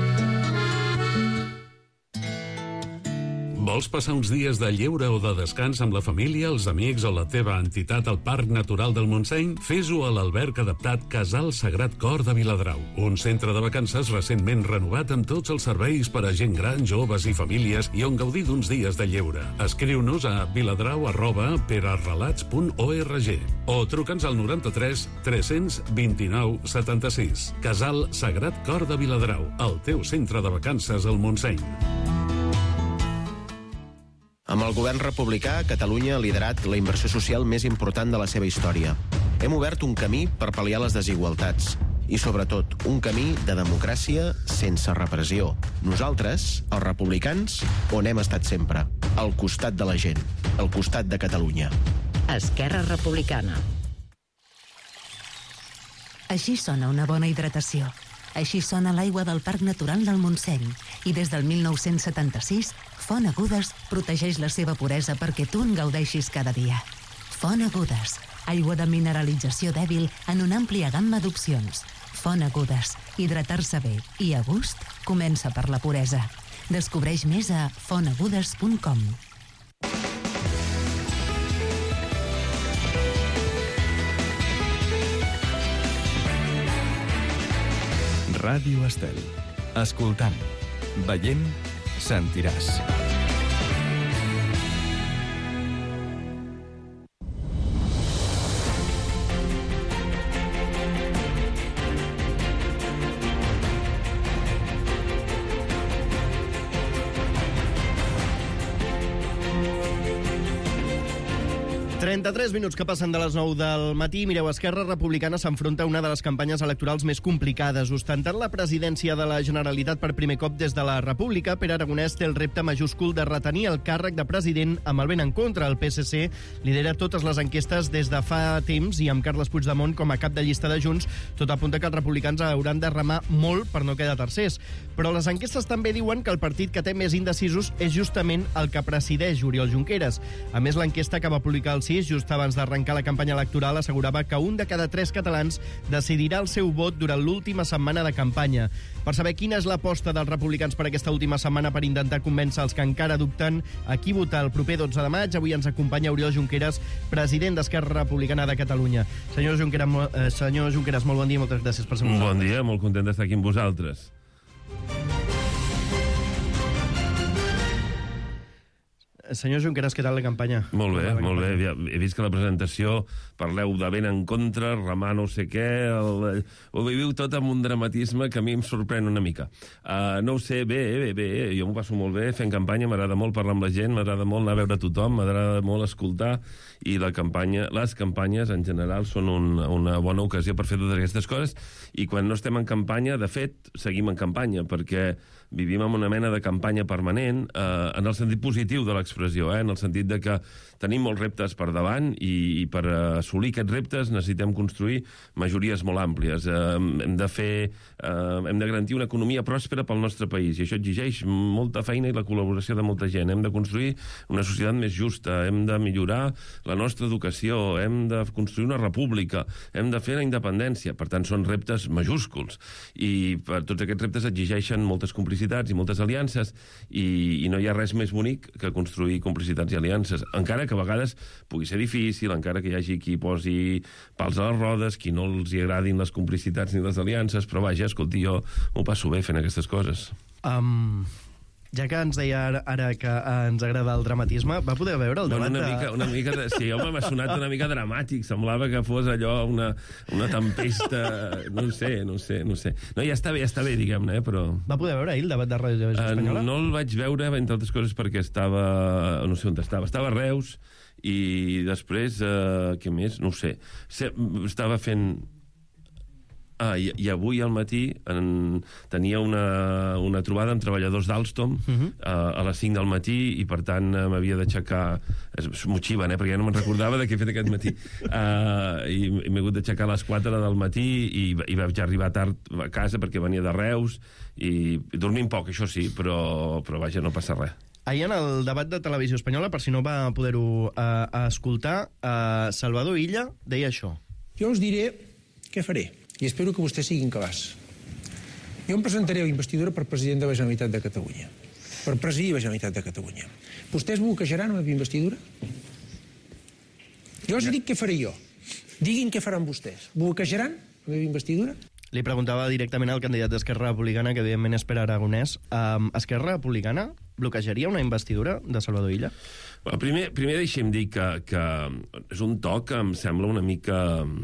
Vols passar uns dies de lleure o de descans amb la família, els amics o la teva entitat al Parc Natural del Montseny? Fes-ho a l'alberg adaptat Casal Sagrat Cor de Viladrau, un centre de vacances recentment renovat amb tots els serveis per a gent gran, joves i famílies i on gaudir d'uns dies de lleure. Escriu-nos a viladrau arroba perarrelats punt org o truca'ns al noranta-tres tres-cents vint-i-nou setanta-sis. Casal Sagrat Cor de Viladrau, el teu centre de vacances al Montseny. Amb el govern republicà, Catalunya ha liderat la inversió social més important de la seva història. Hem obert un camí per pal·liar les desigualtats i, sobretot, un camí de democràcia sense repressió. Nosaltres, els republicans, on hem estat sempre, al costat de la gent, al costat de Catalunya. Esquerra Republicana. Així sona una bona hidratació. Així sona l'aigua del Parc Natural del Montseny. I des del mil nou-cents setanta-sis, Font Agudes protegeix la seva puresa perquè tu en gaudeixis cada dia. Font Agudes, aigua de mineralització dèbil en una àmplia gamma d'opcions. Font Agudes, hidratar-se bé i a gust comença per la puresa. Descobreix més a font agudes punt com. Ràdio Estel. Escoltant, veient, sentiràs. trenta-tres minuts que passen de les nou del matí. Mireu, Esquerra Republicana s'enfronta a una de les campanyes electorals més complicades. Ostentant la presidència de la Generalitat per primer cop des de la República, Pere Aragonès té el repte majúscul de retenir el càrrec de president amb el vent en contra. El P S C lidera totes les enquestes des de fa temps i amb Carles Puigdemont com a cap de llista de Junts, tot apunta que els republicans hauran de remar molt per no quedar tercers. Però les enquestes també diuen que el partit que té més indecisos és justament el que presideix Oriol Junqueras. A més, l'enquesta que va publicar el C I S just abans d'arrencar la campanya electoral assegurava que un de cada tres catalans decidirà el seu vot durant l'última setmana de campanya. Per saber quina és l'aposta dels republicans per aquesta última setmana per intentar convèncer els que encara dubten a qui votar el proper dotze de maig, avui ens acompanya Oriol Junqueras, president d'Esquerra Republicana de Catalunya. Senyor Junqueras, eh, senyor Junqueras, molt bon dia i moltes gràcies per ser amb nosaltres. Bon dia, molt content d'estar aquí amb vosaltres. senyor Junqueras, què tal la campanya? Molt bé, molt bé. He vist que la presentació parleu de ben en contra, remar no sé què... El... Ho viviu tot amb un dramatisme que a mi em sorprèn una mica. Uh, no ho sé, bé, bé, bé. Jo m'ho passo molt bé fent campanya, m'agrada molt parlar amb la gent, m'agrada molt anar a veure tothom, m'agrada molt escoltar, i la campanya, les campanyes en general són un, una bona ocasió per fer totes aquestes coses, i quan no estem en campanya, de fet, seguim en campanya, perquè vivim en una mena de campanya permanent, eh, en el sentit positiu de l'expressió, eh, en el sentit de que tenim molts reptes per davant i, i per assolir aquests reptes necessitem construir majories molt àmplies. Eh, hem de fer, eh, hem de garantir una economia pròspera pel nostre país, i això exigeix molta feina i la col·laboració de molta gent. Hem de construir una societat més justa, hem de millorar la nostra educació, hem de construir una república, hem de fer la independència. Per tant, són reptes majúsculs, i per tots aquests reptes exigeixen moltes complicitats i moltes aliances, i, i no hi ha res més bonic que construir complicitats i aliances, encara que a vegades pugui ser difícil, encara que hi hagi qui posi pals a les rodes, qui no els hi agradin les complicitats ni les aliances, però vaja, escolti, jo m'ho passo bé fent aquestes coses. Um, ja que ens deia ara, ara que uh, ens agrada el dramatisme, va poder veure el debat bueno, una de... mica, una mica de... Sí, home, m'ha sonat una mica dramàtic, semblava que fos allò una, una tempesta, no sé, no sé, no sé. No, ja està bé, ja està bé, diguem-ne, eh, però... Va poder veure ahir el debat de Ràdio Espanyola? Uh, no el vaig veure, entre altres coses, perquè estava... No sé on estava. Estava a Reus, i després, uh, què més? No ho sé. Estava fent... Ah, i, i avui al matí en, tenia una, una trobada amb treballadors d'Alstom uh-huh. a, a les cinc del matí, i per tant m'havia d'aixecar, m'ho xiven, eh, perquè ja no me'n recordava de què he fet aquest matí, uh, i, i m'he hagut d'aixecar a les quatre del matí, i, i vaig arribar tard a casa perquè venia de Reus, i, i dormint poc, això sí, però, però vaja, no passa res. Ahir en el debat de Televisió Espanyola, per si no va poder-ho uh, escoltar, uh, Salvador Illa deia això. Jo us diré què faré, i espero que vostès siguin capaç. Jo em presentaré a la investidura per president de la Generalitat de Catalunya, per presidir la Generalitat de Catalunya. Vostès bloquejaran la meva investidura? Jo els dic què faré jo. Diguin què faran vostès. Bloquejaran la meva investidura? Li preguntava directament al candidat d'Esquerra Republicana, que evidentment és Pere Aragonès. Um, Esquerra Republicana bloquejaria una investidura de Salvador Illa? Bueno, primer, primer deixem dir que, que és un to que em sembla una mica...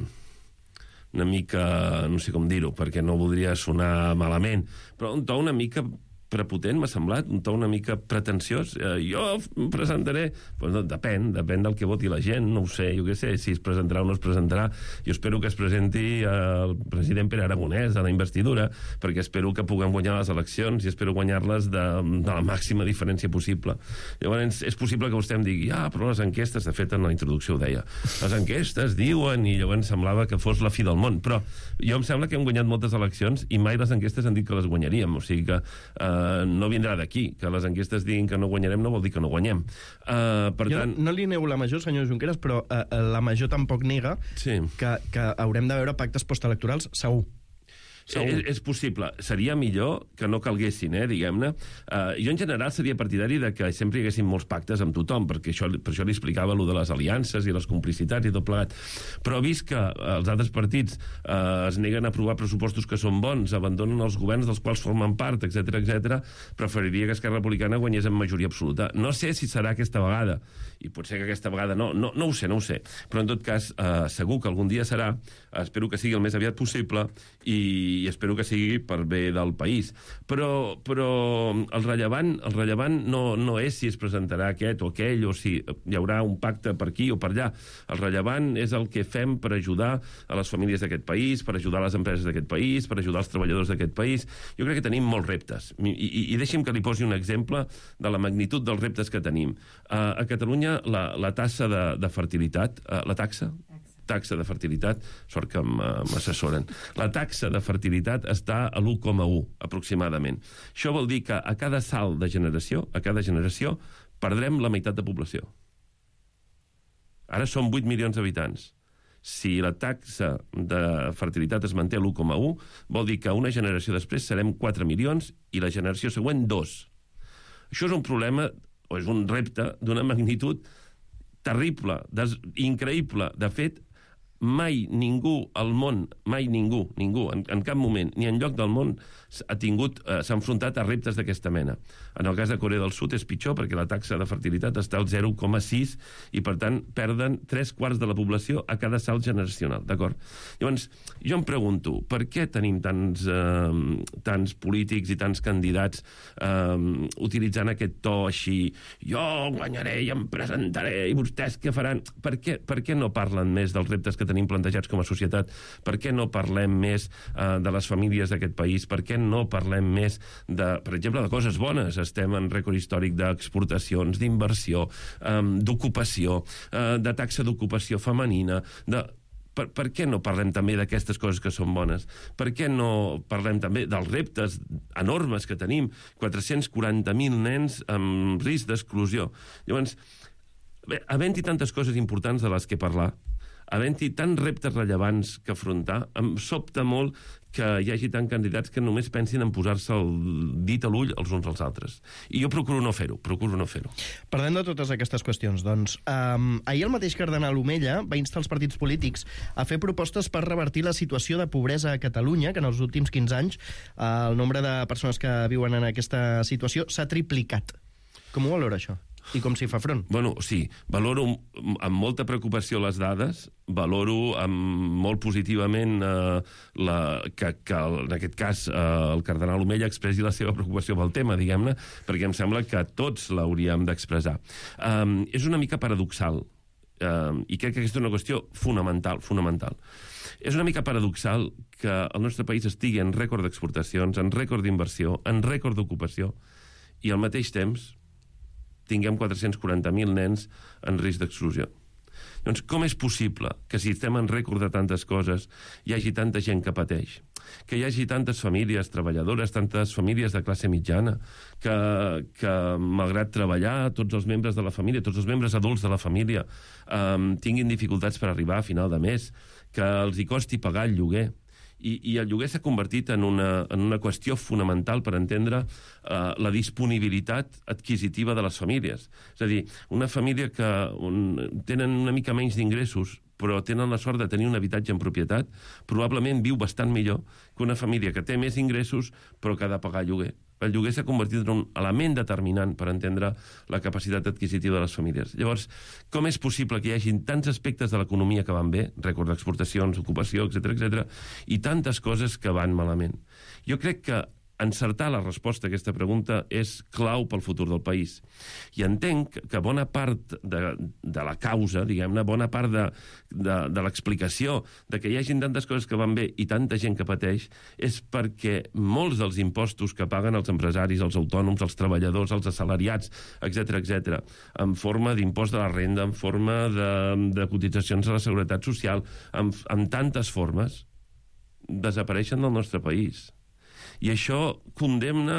una mica, no sé com dir-ho, perquè no voldria sonar malament, però un to una mica prepotent, m'ha semblat, un to una mica pretensiós. Eh, jo em presentaré... Pues no, depèn, depèn del que voti la gent, no ho sé, jo què sé, si es presentarà o no es presentarà. Jo espero que es presenti el president Pere Aragonès a la investidura, perquè espero que puguem guanyar les eleccions i espero guanyar-les de, de la màxima diferència possible. Llavors, és possible que vostè em digui, ah, però les enquestes, de fet, en la introducció ho deia, les enquestes diuen, i llavors semblava que fos la fi del món, però jo em sembla que hem guanyat moltes eleccions i mai les enquestes han dit que les guanyaríem, o sigui que eh, no vindrà d'aquí. Que les enquestes diguin que no guanyarem no vol dir que no guanyem. Uh, per jo tant... no li nego la major, senyor Junqueras, però uh, la major tampoc nega sí. que, que haurem de veure pactes postelectorals segur. És, és possible. Seria millor que no calguessin, eh, diguem-ne. Uh, jo, en general, seria partidari de que sempre hi haguessin molts pactes amb tothom, perquè això, per això li explicava allò de les aliances i les complicitats i tot plegat. Però vist que els altres partits uh, es neguen a aprovar pressupostos que són bons, abandonen els governs dels quals formen part, etcètera, etcètera, preferiria que Esquerra Republicana guanyés en majoria absoluta. No sé si serà aquesta vegada, i potser que aquesta vegada no, no, no ho sé, no ho sé, però en tot cas uh, segur que algun dia serà, uh, espero que sigui el més aviat possible, i i espero que sigui per bé del país. Però, però el rellevant, el rellevant no, no és si es presentarà aquest o aquell, o si hi haurà un pacte per aquí o per allà. El rellevant és el que fem per ajudar a les famílies d'aquest país, per ajudar a les empreses d'aquest país, per ajudar els treballadors d'aquest país. Jo crec que tenim molts reptes. I, i, i deixi'm que li posi un exemple de la magnitud dels reptes que tenim. Uh, a Catalunya, la, la tassa de, de fertilitat, uh, la taxa... taxa de fertilitat, sort que m'assessoren. La taxa de fertilitat està a l'u coma u, aproximadament. Això vol dir que a cada salt de generació, a cada generació, perdrem la meitat de població. Ara som vuit milions d'habitants. Si la taxa de fertilitat es manté a l'u coma u, vol dir que una generació després serem quatre milions i la generació següent dos. Això és un problema, o és un repte, d'una magnitud terrible, des, increïble. De fet, mai ningú al món, mai ningú, ningú, en, en cap moment, ni en lloc del món, ha tingut, eh, s'ha enfrontat a reptes d'aquesta mena. En el cas de Corea del Sud és pitjor perquè la taxa de fertilitat està al zero coma sis i, per tant, perden tres quarts de la població a cada salt generacional, d'acord? Llavors, jo em pregunto, per què tenim tants, eh, tants polítics i tants candidats eh, utilitzant aquest to així, jo guanyaré i em presentaré i vostès què faran? Per què, per què no parlen més dels reptes que tenim plantejats com a societat? Per què no parlem més eh, de les famílies d'aquest país? Per què no parlem més, de, per exemple, de coses bones? Estem en rècord històric d'exportacions, d'inversió, eh, d'ocupació, eh, de taxa d'ocupació femenina, de... Per, per què no parlem també d'aquestes coses que són bones? Per què no parlem també dels reptes enormes que tenim? quatre-cents quaranta mil nens amb risc d'exclusió. Llavors, bé, havent-hi tantes coses importants de les que parlar, havent-hi tants reptes rellevants que afrontar, em sobta molt que hi hagi tants candidats que només pensin en posar-se el dit a l'ull els uns als altres. I jo procuro no fer-ho, procuro no fer-ho. Parlem de totes aquestes qüestions, doncs. Um, ahir el mateix cardenal Omella va instar els partits polítics a fer propostes per revertir la situació de pobresa a Catalunya, que en els últims quinze anys uh, el nombre de persones que viuen en aquesta situació s'ha triplicat. Com ho valora, això? I com s'hi fa front? Bueno, sí, valoro amb molta preocupació les dades, valoro amb molt positivament eh, la, que, que en aquest cas eh, el cardenal Omella expressi la seva preocupació pel tema, diguem-ne, perquè em sembla que tots l'hauríem d'expressar. Um, és una mica paradoxal, um, i crec que aquesta és una qüestió fonamental, fonamental. És una mica paradoxal que el nostre país estigui en rècord d'exportacions, en rècord d'inversió, en rècord d'ocupació, i al mateix temps tinguem quatre-cents quaranta mil nens en risc d'exclusió. Doncs com és possible que si estem en rècord de tantes coses hi hagi tanta gent que pateix? Que hi hagi tantes famílies treballadores, tantes famílies de classe mitjana, que, que malgrat treballar, tots els membres de la família, tots els membres adults de la família eh, tinguin dificultats per arribar a final de mes, que els hi costi pagar el lloguer. I, i el lloguer s'ha convertit en una, en una qüestió fonamental per entendre eh, la disponibilitat adquisitiva de les famílies. És a dir, una família que un, tenen una mica menys d'ingressos però tenen la sort de tenir un habitatge en propietat, probablement viu bastant millor que una família que té més ingressos però que ha de pagar lloguer. El lloguer s'ha convertit en un element determinant per entendre la capacitat adquisitiva de les famílies. Llavors, com és possible que hi hagi tants aspectes de l'economia que van bé, rècord d'exportacions, ocupació, etcètera, etcètera, i tantes coses que van malament? Jo crec que encertar la resposta a aquesta pregunta és clau pel futur del país. I entenc que bona part de, de la causa, diguem-ne, bona part de, de, de l'explicació de que hi hagin tantes coses que van bé i tanta gent que pateix és perquè molts dels impostos que paguen els empresaris, els autònoms, els treballadors, els assalariats, etcètera, etcètera, en forma d'impost de la renda, en forma de, de cotitzacions a la Seguretat Social, en, en tantes formes, desapareixen del nostre país. I això condemna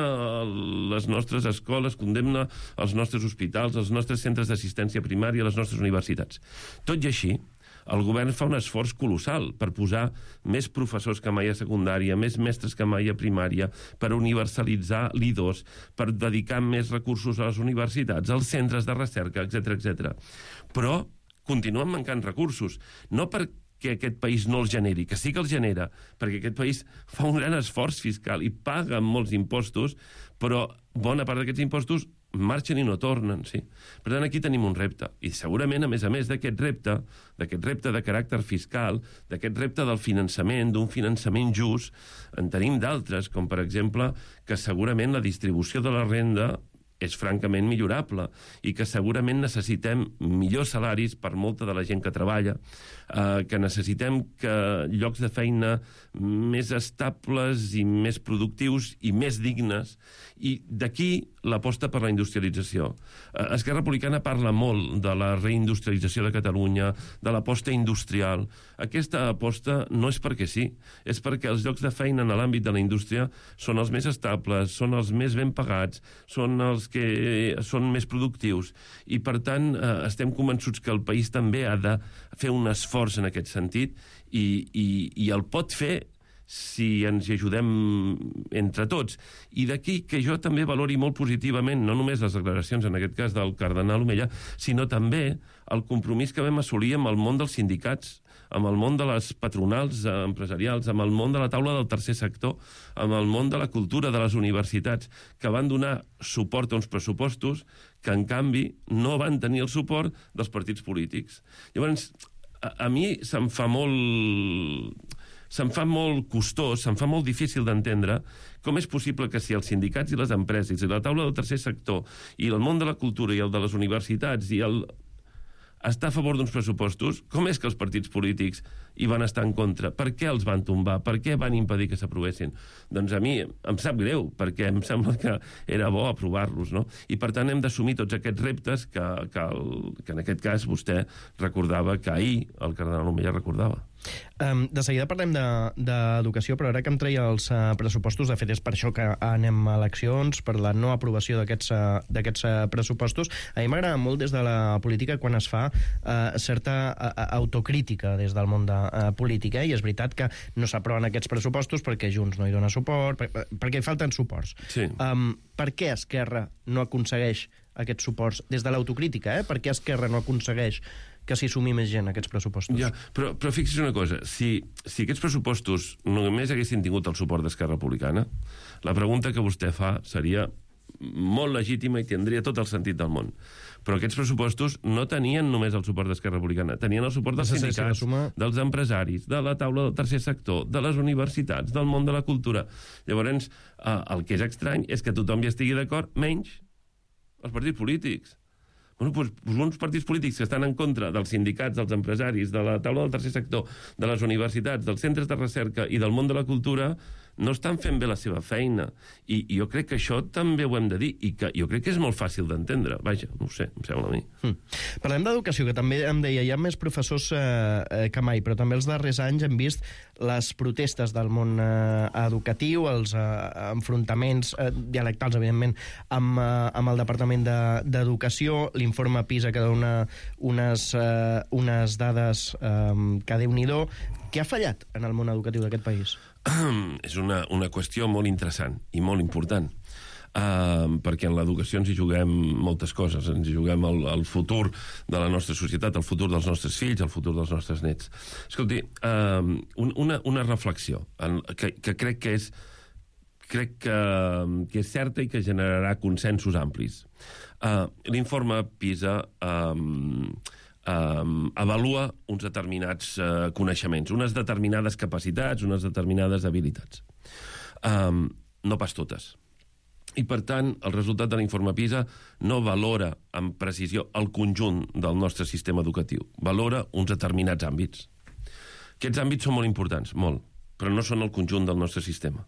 les nostres escoles, condemna els nostres hospitals, els nostres centres d'assistència primària, les nostres universitats. Tot i així, el govern fa un esforç colossal per posar més professors que mai a secundària, més mestres que mai a primària, per universalitzar l'I dos, per dedicar més recursos a les universitats, als centres de recerca, etcètera, etcètera. Però continuen mancant recursos, no per que aquest país no els generi, que sí que els genera, perquè aquest país fa un gran esforç fiscal i paga molts impostos, però bona part d'aquests impostos marxen i no tornen, sí. Per tant, aquí tenim un repte. I segurament, a més a més d'aquest repte, d'aquest repte de caràcter fiscal, d'aquest repte del finançament, d'un finançament just, en tenim d'altres, com per exemple que segurament la distribució de la renda és francament millorable i que segurament necessitem millors salaris per molta de la gent que treballa, eh, que necessitem que llocs de feina més estables i més productius i més dignes, i d'aquí l'aposta per la industrialització. Eh, Esquerra Republicana parla molt de la reindustrialització de Catalunya, de l'aposta industrial. Aquesta aposta no és perquè sí, és perquè els llocs de feina en l'àmbit de la indústria són els més estables, són els més ben pagats, són els que són més productius, i per tant eh, estem convençuts que el país també ha de fer un esforç en aquest sentit i, i, i el pot fer si ens hi ajudem entre tots. I d'aquí que jo també valori molt positivament no només les declaracions, en aquest cas del cardenal Omella, sinó també el compromís que vam assolir amb el món dels sindicats, amb el món de les patronals empresarials, amb el món de la taula del tercer sector, amb el món de la cultura, de les universitats, que van donar suport a uns pressupostos que, en canvi, no van tenir el suport dels partits polítics. Llavors, a, a mi se'm fa molt... se'm fa molt costós, se'm fa molt difícil d'entendre com és possible que si els sindicats i les empreses i la taula del tercer sector i el món de la cultura i el de les universitats i el està a favor d'uns pressupostos, com és que els partits polítics hi van estar en contra? Per què els van tombar? Per què van impedir que s'aprovessin? Doncs a mi em sap greu, perquè em sembla que era bo aprovar-los, no? I per tant hem d'assumir tots aquests reptes que, que, el, que en aquest cas vostè recordava que ahir el cardenal Omeya recordava. Um, de seguida parlem d'educació, de, però ara que em treia els uh, pressupostos, de fet és per això que anem a eleccions, per la no aprovació d'aquests uh, uh, pressupostos. A mi m'agrada molt des de la política quan es fa uh, certa uh, autocrítica des del món de uh, política, i és veritat que no s'aproven aquests pressupostos perquè Junts no hi dona suport, per, perquè hi falten suports. Sí. Um, per què Esquerra no aconsegueix aquests suports? Des de l'autocrítica, eh? Per què Esquerra no aconsegueix que s'hi sumi més gent, aquests pressupostos? Ja, però, però fixi's una cosa, si, si aquests pressupostos només haguessin tingut el suport d'Esquerra Republicana, la pregunta que vostè fa seria molt legítima i tindria tot el sentit del món. Però aquests pressupostos no tenien només el suport d'Esquerra Republicana, tenien el suport dels sindicats, dels empresaris, de la taula del tercer sector, de les universitats, del món de la cultura. Llavors, eh, el que és estrany és que tothom hi estigui d'acord, menys els partits polítics. Bueno, doncs, doncs uns partits polítics que estan en contra dels sindicats, dels empresaris, de la taula del tercer sector, de les universitats, dels centres de recerca i del món de la cultura, no estan fent bé la seva feina. I, i jo crec que això també ho hem de dir, i que jo crec que és molt fàcil d'entendre. Vaja, no ho sé, em sembla a mi. Mm. Parlem d'educació, que també em deia, hi ha més professors eh, que mai, però també els darrers anys hem vist les protestes del món eh, educatiu, els eh, enfrontaments eh, dialectals, evidentment, amb, eh, amb el Departament d'Educació, de, l'informe PISA que dona unes, eh, unes dades eh, que Déu-n'hi-do. Què ha fallat en el món educatiu d'aquest país? És una, una qüestió molt interessant i molt important, uh, perquè en l'educació ens hi juguem moltes coses, ens hi juguem el, el futur de la nostra societat, el futur dels nostres fills, el futur dels nostres nets. Escolti, uh, un, una, una reflexió en, que, que crec que és crec que, que és certa i que generarà consensos amplis. Uh, L'informe PISA um, Um, avalua uns determinats uh, coneixements, unes determinades capacitats, unes determinades habilitats. Um, no pas totes. I, per tant, el resultat de l'informe PISA no valora amb precisió el conjunt del nostre sistema educatiu. Valora uns determinats àmbits. Aquests àmbits són molt importants, molt, però no són el conjunt del nostre sistema.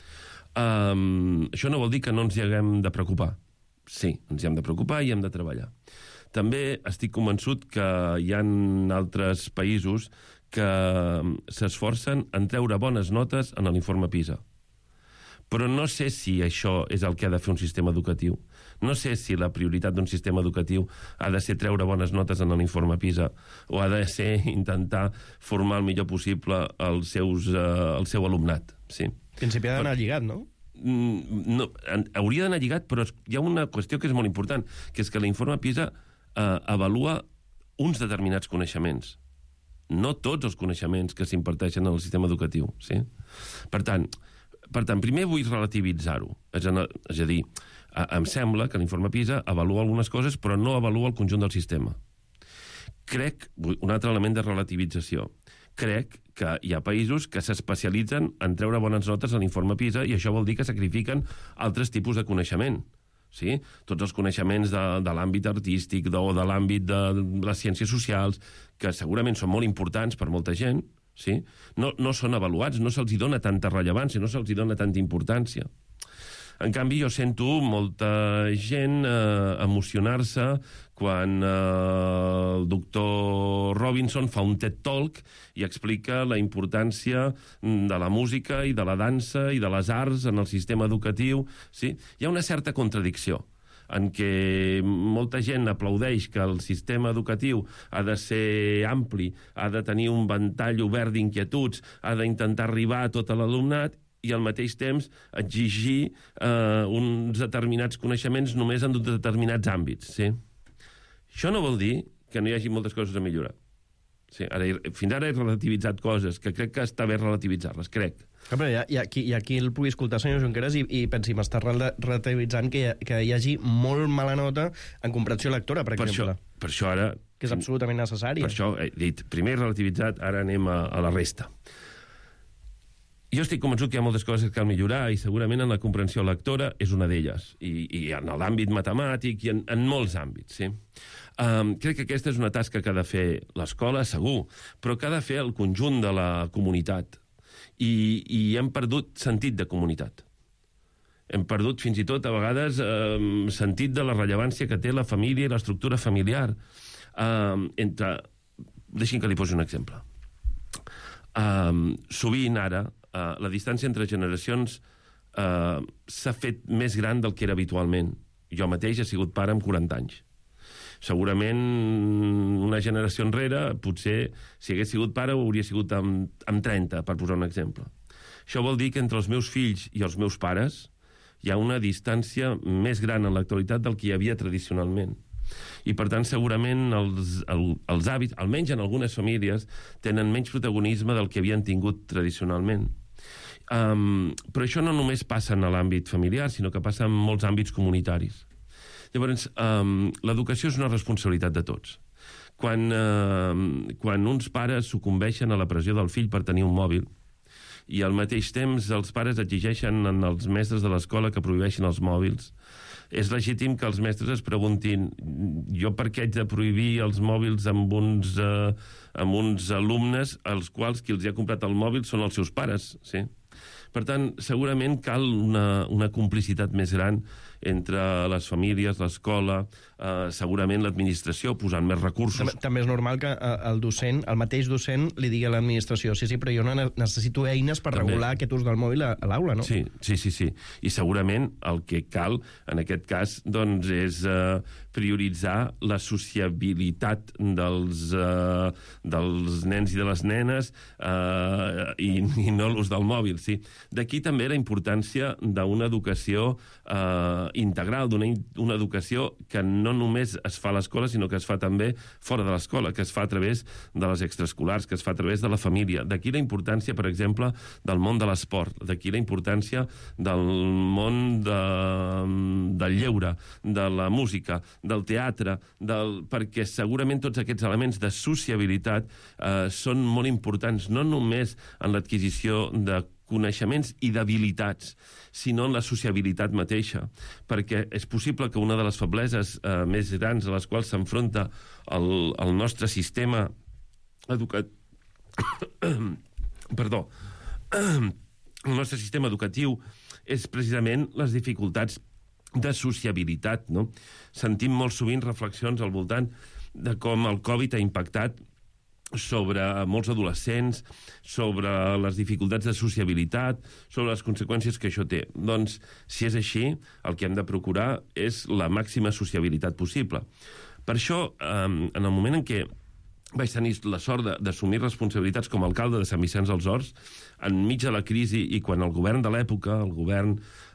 Um, això no vol dir que no ens hi haguem de preocupar. Sí, ens hi hem de preocupar i hem de treballar. També estic convençut que hi ha altres països que s'esforcen en treure bones notes en l'informe PISA. Però no sé si això és el que ha de fer un sistema educatiu. No sé si la prioritat d'un sistema educatiu ha de ser treure bones notes en l'informe PISA o ha de ser intentar formar el millor possible els seus, uh, el seu alumnat. Sí. En principi ha d'anar lligat, no? No, hauria d'anar lligat, però hi ha una qüestió que és molt important, que és que l'informe PISA Uh, avalua uns determinats coneixements, no tots els coneixements que s'imparteixen en el sistema educatiu. Sí? Per tant, per tant, primer vull relativitzar-ho. És, a, és a dir, uh, em sembla que l'informe PISA avalua algunes coses, però no avalua el conjunt del sistema. Crec, un altre element de relativització, crec que hi ha països que s'especialitzen en treure bones notes a l'informe PISA i això vol dir que sacrifiquen altres tipus de coneixement. Sí? Tots els coneixements de, de l'àmbit artístic de, o de l'àmbit de les ciències socials, que segurament són molt importants per molta gent, sí? no, no són avaluats, no se'ls dona tanta rellevància, no se'ls dona tanta importància. En canvi, jo sento molta gent eh, emocionar-se quan eh, el doctor Robinson fa un TED Talk i explica la importància de la música i de la dansa i de les arts en el sistema educatiu. Sí? Hi ha una certa contradicció en què molta gent aplaudeix que el sistema educatiu ha de ser ampli, ha de tenir un ventall obert d'inquietuds, ha d'intentar arribar a tot l'alumnat, i al mateix temps exigir eh, uns determinats coneixements només en determinats àmbits. Sí? Això no vol dir que no hi hagi moltes coses a millorar. Sí, ara, he- fins ara he relativitzat coses que crec que està bé relativitzar-les, crec. Ah, però hi ha, hi, ha qui, hi ha qui el pugui escoltar, senyor Junqueras, i, i pensi, m'està rela- relativitzant que hi, ha, que hi hagi molt mala nota en comprensió lectora, per Per exemple. això, per això ara... Que és absolutament necessària. Per això he dit, primer relativitzat, ara anem a, a la resta. Jo estic convençut que hi ha moltes coses que cal millorar i segurament en la comprensió lectora és una d'elles, i, i en l'àmbit matemàtic i en, en molts àmbits, sí. Um, crec que aquesta és una tasca que ha de fer l'escola, segur, però que ha de fer el conjunt de la comunitat. I, i hem perdut sentit de comunitat. Hem perdut fins i tot, a vegades, eh, sentit de la rellevància que té la família i l'estructura familiar. Eh, entre... Deixi'm que li posi un exemple. Eh, sovint ara, eh, la distància entre generacions eh, s'ha fet més gran del que era habitualment. Jo mateix he sigut pare amb quaranta anys. Segurament una generació enrere, potser, si hagués sigut pare, ho hauria sigut amb, amb trenta, per posar un exemple. Això vol dir que entre els meus fills i els meus pares hi ha una distància més gran en l'actualitat del que hi havia tradicionalment. I, per tant, segurament els, el, els hàbits, almenys en algunes famílies, tenen menys protagonisme del que havien tingut tradicionalment. Um, però això no només passa en l'àmbit familiar, sinó que passa en molts àmbits comunitaris. Llavors, um, l'educació és una responsabilitat de tots. Quan, uh, quan uns pares sucumbeixen a la pressió del fill per tenir un mòbil, i al mateix temps els pares exigeixen als mestres de l'escola que prohibeixin els mòbils, és legítim que els mestres es preguntin jo per què haig de prohibir els mòbils amb uns, eh, amb uns alumnes als quals qui els ha comprat el mòbil són els seus pares, sí? Per tant, segurament cal una, una complicitat més gran entre les famílies, l'escola, eh, segurament l'administració, posant més recursos. També, també és normal que eh, el docent, el mateix docent, li digui a l'administració sí, sí, però jo no necessito eines per també regular aquest ús del mòbil a, a l'aula, no? Sí, sí, sí, sí. I segurament el que cal, en aquest cas, doncs, és eh, prioritzar la sociabilitat dels, eh, dels nens i de les nenes eh, i, i no l'ús del mòbil, sí. D'aquí també la importància d'una educació eh, integral, d'una una educació que no només es fa a l'escola, sinó que es fa també fora de l'escola, que es fa a través de les extraescolars, que es fa a través de la família. D'aquí la importància, per exemple, del món de l'esport, d'aquí la importància del món de, del lleure, de la música, del teatre, del, perquè segurament tots aquests elements de sociabilitat eh, són molt importants, no només en l'adquisició de coneixements i d'habilitats, sinó en la sociabilitat mateixa, perquè és possible que una de les febleses eh, més grans a les quals s'enfronta el, el nostre sistema educatiu perdó el nostre sistema educatiu és precisament les dificultats de sociabilitat, no? Sentim molt sovint reflexions al voltant de com el Covid ha impactat sobre molts adolescents, sobre les dificultats de sociabilitat, sobre les conseqüències que això té. Doncs, si és així, el que hem de procurar és la màxima sociabilitat possible. Per això, en el moment en què vaig tenir la sort d'assumir responsabilitats com a alcalde de Sant Vicenç dels Horts, enmig de la crisi i quan el govern de l'època, el govern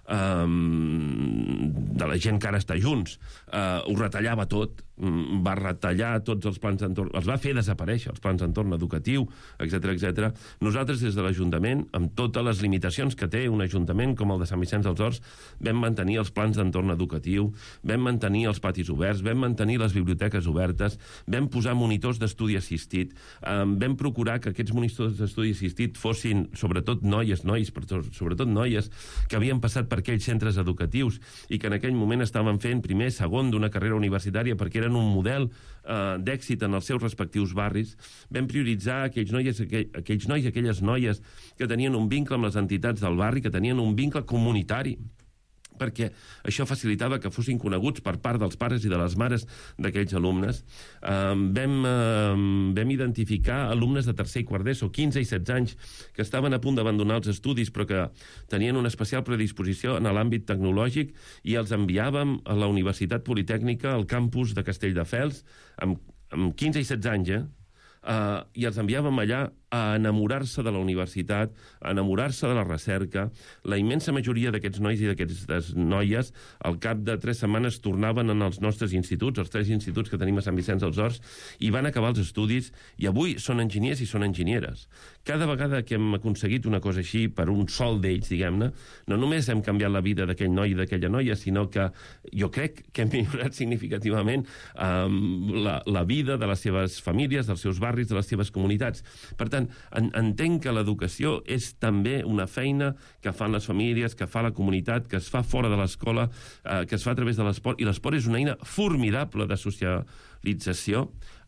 Um, de la gent que ara està junts, uh, ho retallava tot, um, va retallar tots els plans d'entorn, els va fer desaparèixer, els plans d'entorn educatiu, etcètera, etcètera. Nosaltres, des de l'Ajuntament, amb totes les limitacions que té un ajuntament com el de Sant Vicenç dels Horts, vam mantenir els plans d'entorn educatiu, vam mantenir els patis oberts, vam mantenir les biblioteques obertes, vam posar monitors d'estudi assistit, um, vam procurar que aquests monitors d'estudi assistit fossin, sobretot noies, nois, però sobretot noies, que havien passat per aquells centres educatius i que en aquell moment estaven fent primer, segon d'una carrera universitària perquè eren un model eh, d'èxit en els seus respectius barris. Vam prioritzar aquells noies, aquell, aquells nois i aquelles noies que tenien un vincle amb les entitats del barri, que tenien un vincle comunitari, perquè això facilitava que fossin coneguts per part dels pares i de les mares d'aquells alumnes. Um, vam, um, vam identificar alumnes de tercer i quart d'ESO, quinze i setze anys, que estaven a punt d'abandonar els estudis, però que tenien una especial predisposició en l'àmbit tecnològic, i els enviàvem a la Universitat Politècnica, al campus de Castelldefels, amb, amb quinze i setze anys, eh? Uh, i els enviàvem allà a enamorar-se de la universitat, a enamorar-se de la recerca. La immensa majoria d'aquests nois i d'aquestes noies, al cap de tres setmanes, tornaven en els nostres instituts, els tres instituts que tenim a Sant Vicenç dels Horts, i van acabar els estudis, i avui són enginyers i són enginyeres. Cada vegada que hem aconseguit una cosa així per un sol d'ells, diguem-ne, no només hem canviat la vida d'aquell noi i d'aquella noia, sinó que jo crec que hem millorat significativament um, la, la vida de les seves famílies, dels seus barris, de les seves comunitats. Per tant, en, entenc que l'educació és també una feina que fan les famílies, que fa la comunitat, que es fa fora de l'escola, eh, que es fa a través de l'esport, i l'esport és una eina formidable de socialització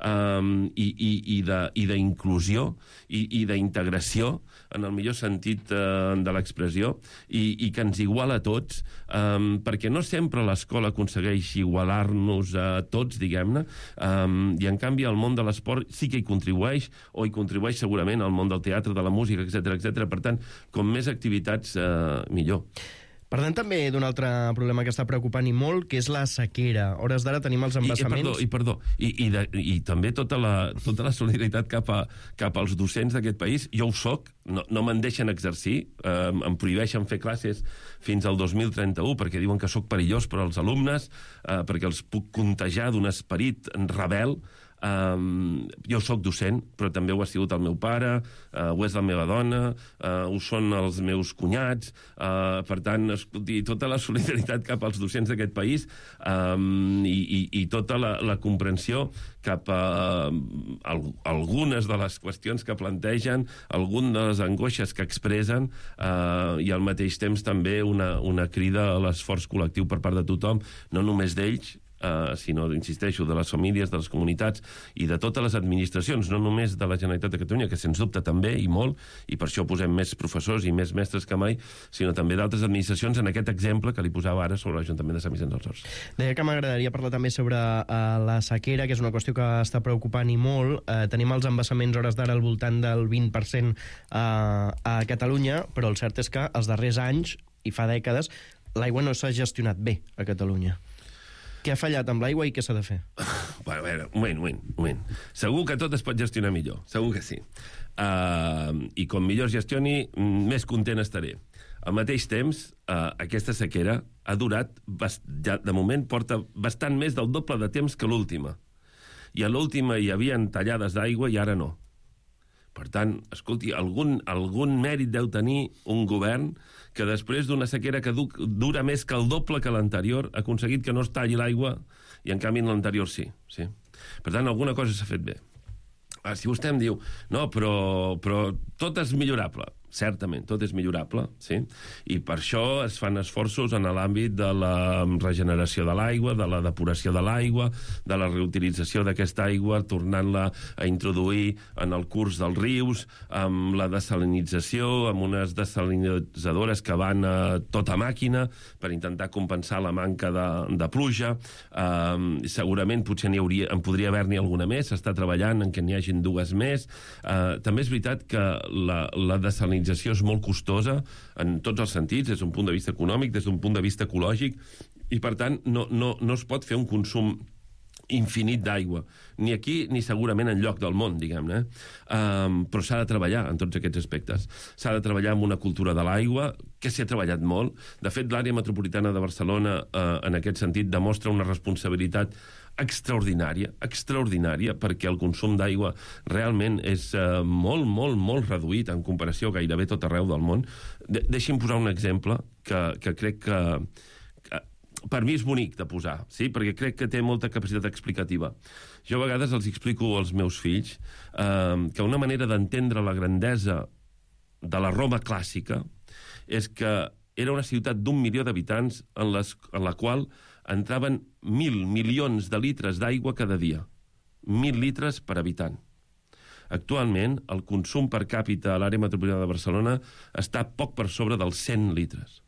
um, i, i, i d'inclusió i, i d'integració, en el millor sentit uh, de l'expressió, i, i que ens iguala a tots, um, perquè no sempre l'escola aconsegueix igualar-nos a tots, diguem-ne, um, i en canvi el món de l'esport sí que hi contribueix, o hi contribueix segurament al món del teatre, de la música, etcètera, etcètera. Per tant, com més activitats, uh, millor. Parlem també d'un altre problema que està preocupant i molt, que és la sequera. A hores d'ara tenim els embassaments... I, perdó, i, perdó, i, i, de, i també tota la, tota la solidaritat cap, a, cap als docents d'aquest país. Jo ho soc, no, no me'n deixen exercir, eh, em prohibeixen fer classes fins al dos mil trenta-u, perquè diuen que sóc perillós per als alumnes, eh, perquè els puc contagiar d'un esperit rebel. Um, jo sóc docent, però també ho ha sigut el meu pare, uh, ho és la meva dona, uh, ho són els meus cunyats, uh, per tant, escolti, tota la solidaritat cap als docents d'aquest país, um, i, i, i tota la, la comprensió cap a uh, al, algunes de les qüestions que plantegen, algunes de les angoixes que expressen, uh, i al mateix temps també una, una crida a l'esforç col·lectiu per part de tothom, no només d'ells, Uh, sinó, insisteixo, de les famílies, de les comunitats i de totes les administracions, no només de la Generalitat de Catalunya, que sens dubte també, i molt, i per això posem més professors i més mestres que mai, sinó també d'altres administracions, en aquest exemple que li posava ara sobre l'Ajuntament de Sant Vicenç dels Horts. Deia que m'agradaria parlar també sobre uh, la sequera, que és una qüestió que està preocupant i molt. Uh, tenim els embassaments hores d'ara al voltant del vint per cent uh, a Catalunya, però el cert és que els darrers anys, i fa dècades, l'aigua no s'ha gestionat bé a Catalunya. Què ha fallat amb l'aigua i què s'ha de fer? Bueno, a veure, un moment, un moment, un moment. Segur que tot es pot gestionar millor, segur que sí. Uh, I com millor es gestioni, més content estaré. Al mateix temps, uh, aquesta sequera ha durat, ja, de moment, porta bastant més del doble de temps que l'última. I a l'última hi havia tallades d'aigua i ara no. Per tant, escolti, algun, algun mèrit deu tenir un govern que després d'una sequera que du, dura més que el doble que l'anterior ha aconseguit que no es talli l'aigua i en canvi en l'anterior sí, sí. Per tant, alguna cosa s'ha fet bé. Ah, si vostè em diu, no, però, però tot és millorable. Certament, tot és millorable, sí? I per això es fan esforços en l'àmbit de la regeneració de l'aigua, de la depuració de l'aigua, de la reutilització d'aquesta aigua, tornant-la a introduir en el curs dels rius, amb la desalinització, amb unes desalinitzadores que van a tota màquina per intentar compensar la manca de, de pluja. Um, segurament potser n'hi hauria, en podria haver-n'hi alguna més, s'està treballant en que n'hi hagin dues més. Uh, també és veritat que la, la desalinització és molt costosa en tots els sentits, des d'un punt de vista econòmic, des d'un punt de vista ecològic, i per tant no, no, no es pot fer un consum infinit d'aigua, ni aquí ni segurament en lloc del món, diguem-ne. Um, però s'ha de treballar en tots aquests aspectes. S'ha de treballar amb una cultura de l'aigua, que s'hi ha treballat molt. De fet, l'àrea metropolitana de Barcelona, uh, en aquest sentit, demostra una responsabilitat extraordinària, extraordinària, perquè el consum d'aigua realment és uh, molt, molt, molt reduït en comparació a gairebé tot arreu del món. De Deixi'm posar un exemple que, que crec que, que per mi és bonic de posar, sí? Perquè crec que té molta capacitat explicativa. Jo a vegades els explico als meus fills uh, que una manera d'entendre la grandesa de la Roma clàssica és que era una ciutat d'un milió d'habitants en, les, en la qual entraven mil milions de litres d'aigua cada dia. Mil litres per habitant. Actualment, el consum per càpita a l'àrea metropolitana de Barcelona està poc per sobre dels cent litres.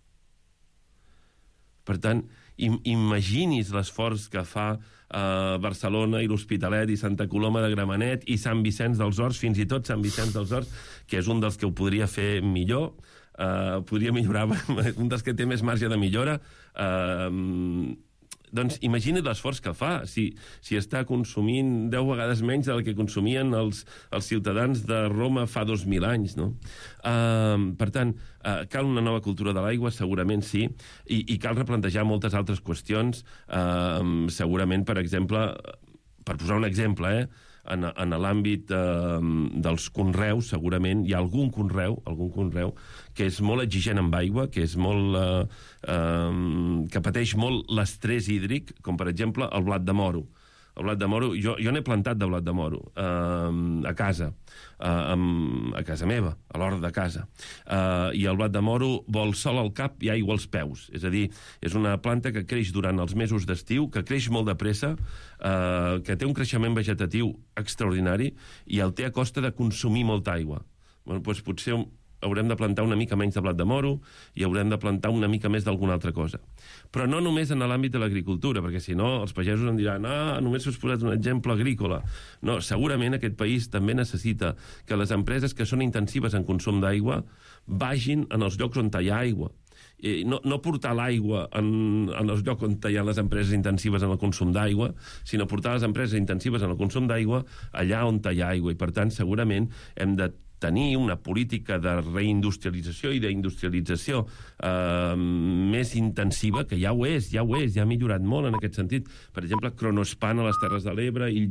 Per tant, im imagini's l'esforç que fa eh, Barcelona i l'Hospitalet i Santa Coloma de Gramenet i Sant Vicenç dels Horts, fins i tot Sant Vicenç dels Horts, que és un dels que ho podria fer millor, eh, podria millorar, un dels que té més marge de millora, eh, doncs imagina't l'esforç que fa si, si està consumint deu vegades menys del que consumien els, els ciutadans de Roma fa dos mil anys, no? Uh, per tant, uh, cal una nova cultura de l'aigua, segurament sí, i, i cal replantejar moltes altres qüestions, uh, segurament, per exemple, per posar un exemple, eh, en, en l'àmbit eh, dels conreus, segurament hi ha algun conreu, algun conreu que és molt exigent amb aigua, que és molt eh, eh, que pateix molt l'estrès hídric, com per exemple el blat de moro. El blat de moro, jo, jo n'he plantat de blat de moro eh, a casa, eh, amb, a casa meva, a l'hort de casa. Eh, I el blat de moro vol sol al cap i aigua als peus. És a dir, és una planta que creix durant els mesos d'estiu, que creix molt de pressa, eh, que té un creixement vegetatiu extraordinari i el té a costa de consumir molta aigua. Bueno, doncs potser haurem de plantar una mica menys de blat de moro i haurem de plantar una mica més d'alguna altra cosa. Però no només en l'àmbit de l'agricultura, perquè si no els pagesos em diran ah, només us posat un exemple agrícola. No, segurament aquest país també necessita que les empreses que són intensives en consum d'aigua vagin en els llocs on hi ha aigua. I no, no portar l'aigua en, en els llocs on hi ha les empreses intensives en el consum d'aigua, sinó portar les empreses intensives en el consum d'aigua allà on hi ha aigua. I, per tant, segurament hem de tenir una política de reindustrialització i d'industrialització eh, més intensiva, que ja ho és, ja ho és, ja ha millorat molt en aquest sentit. Per exemple, Kronospan a les Terres de l'Ebre,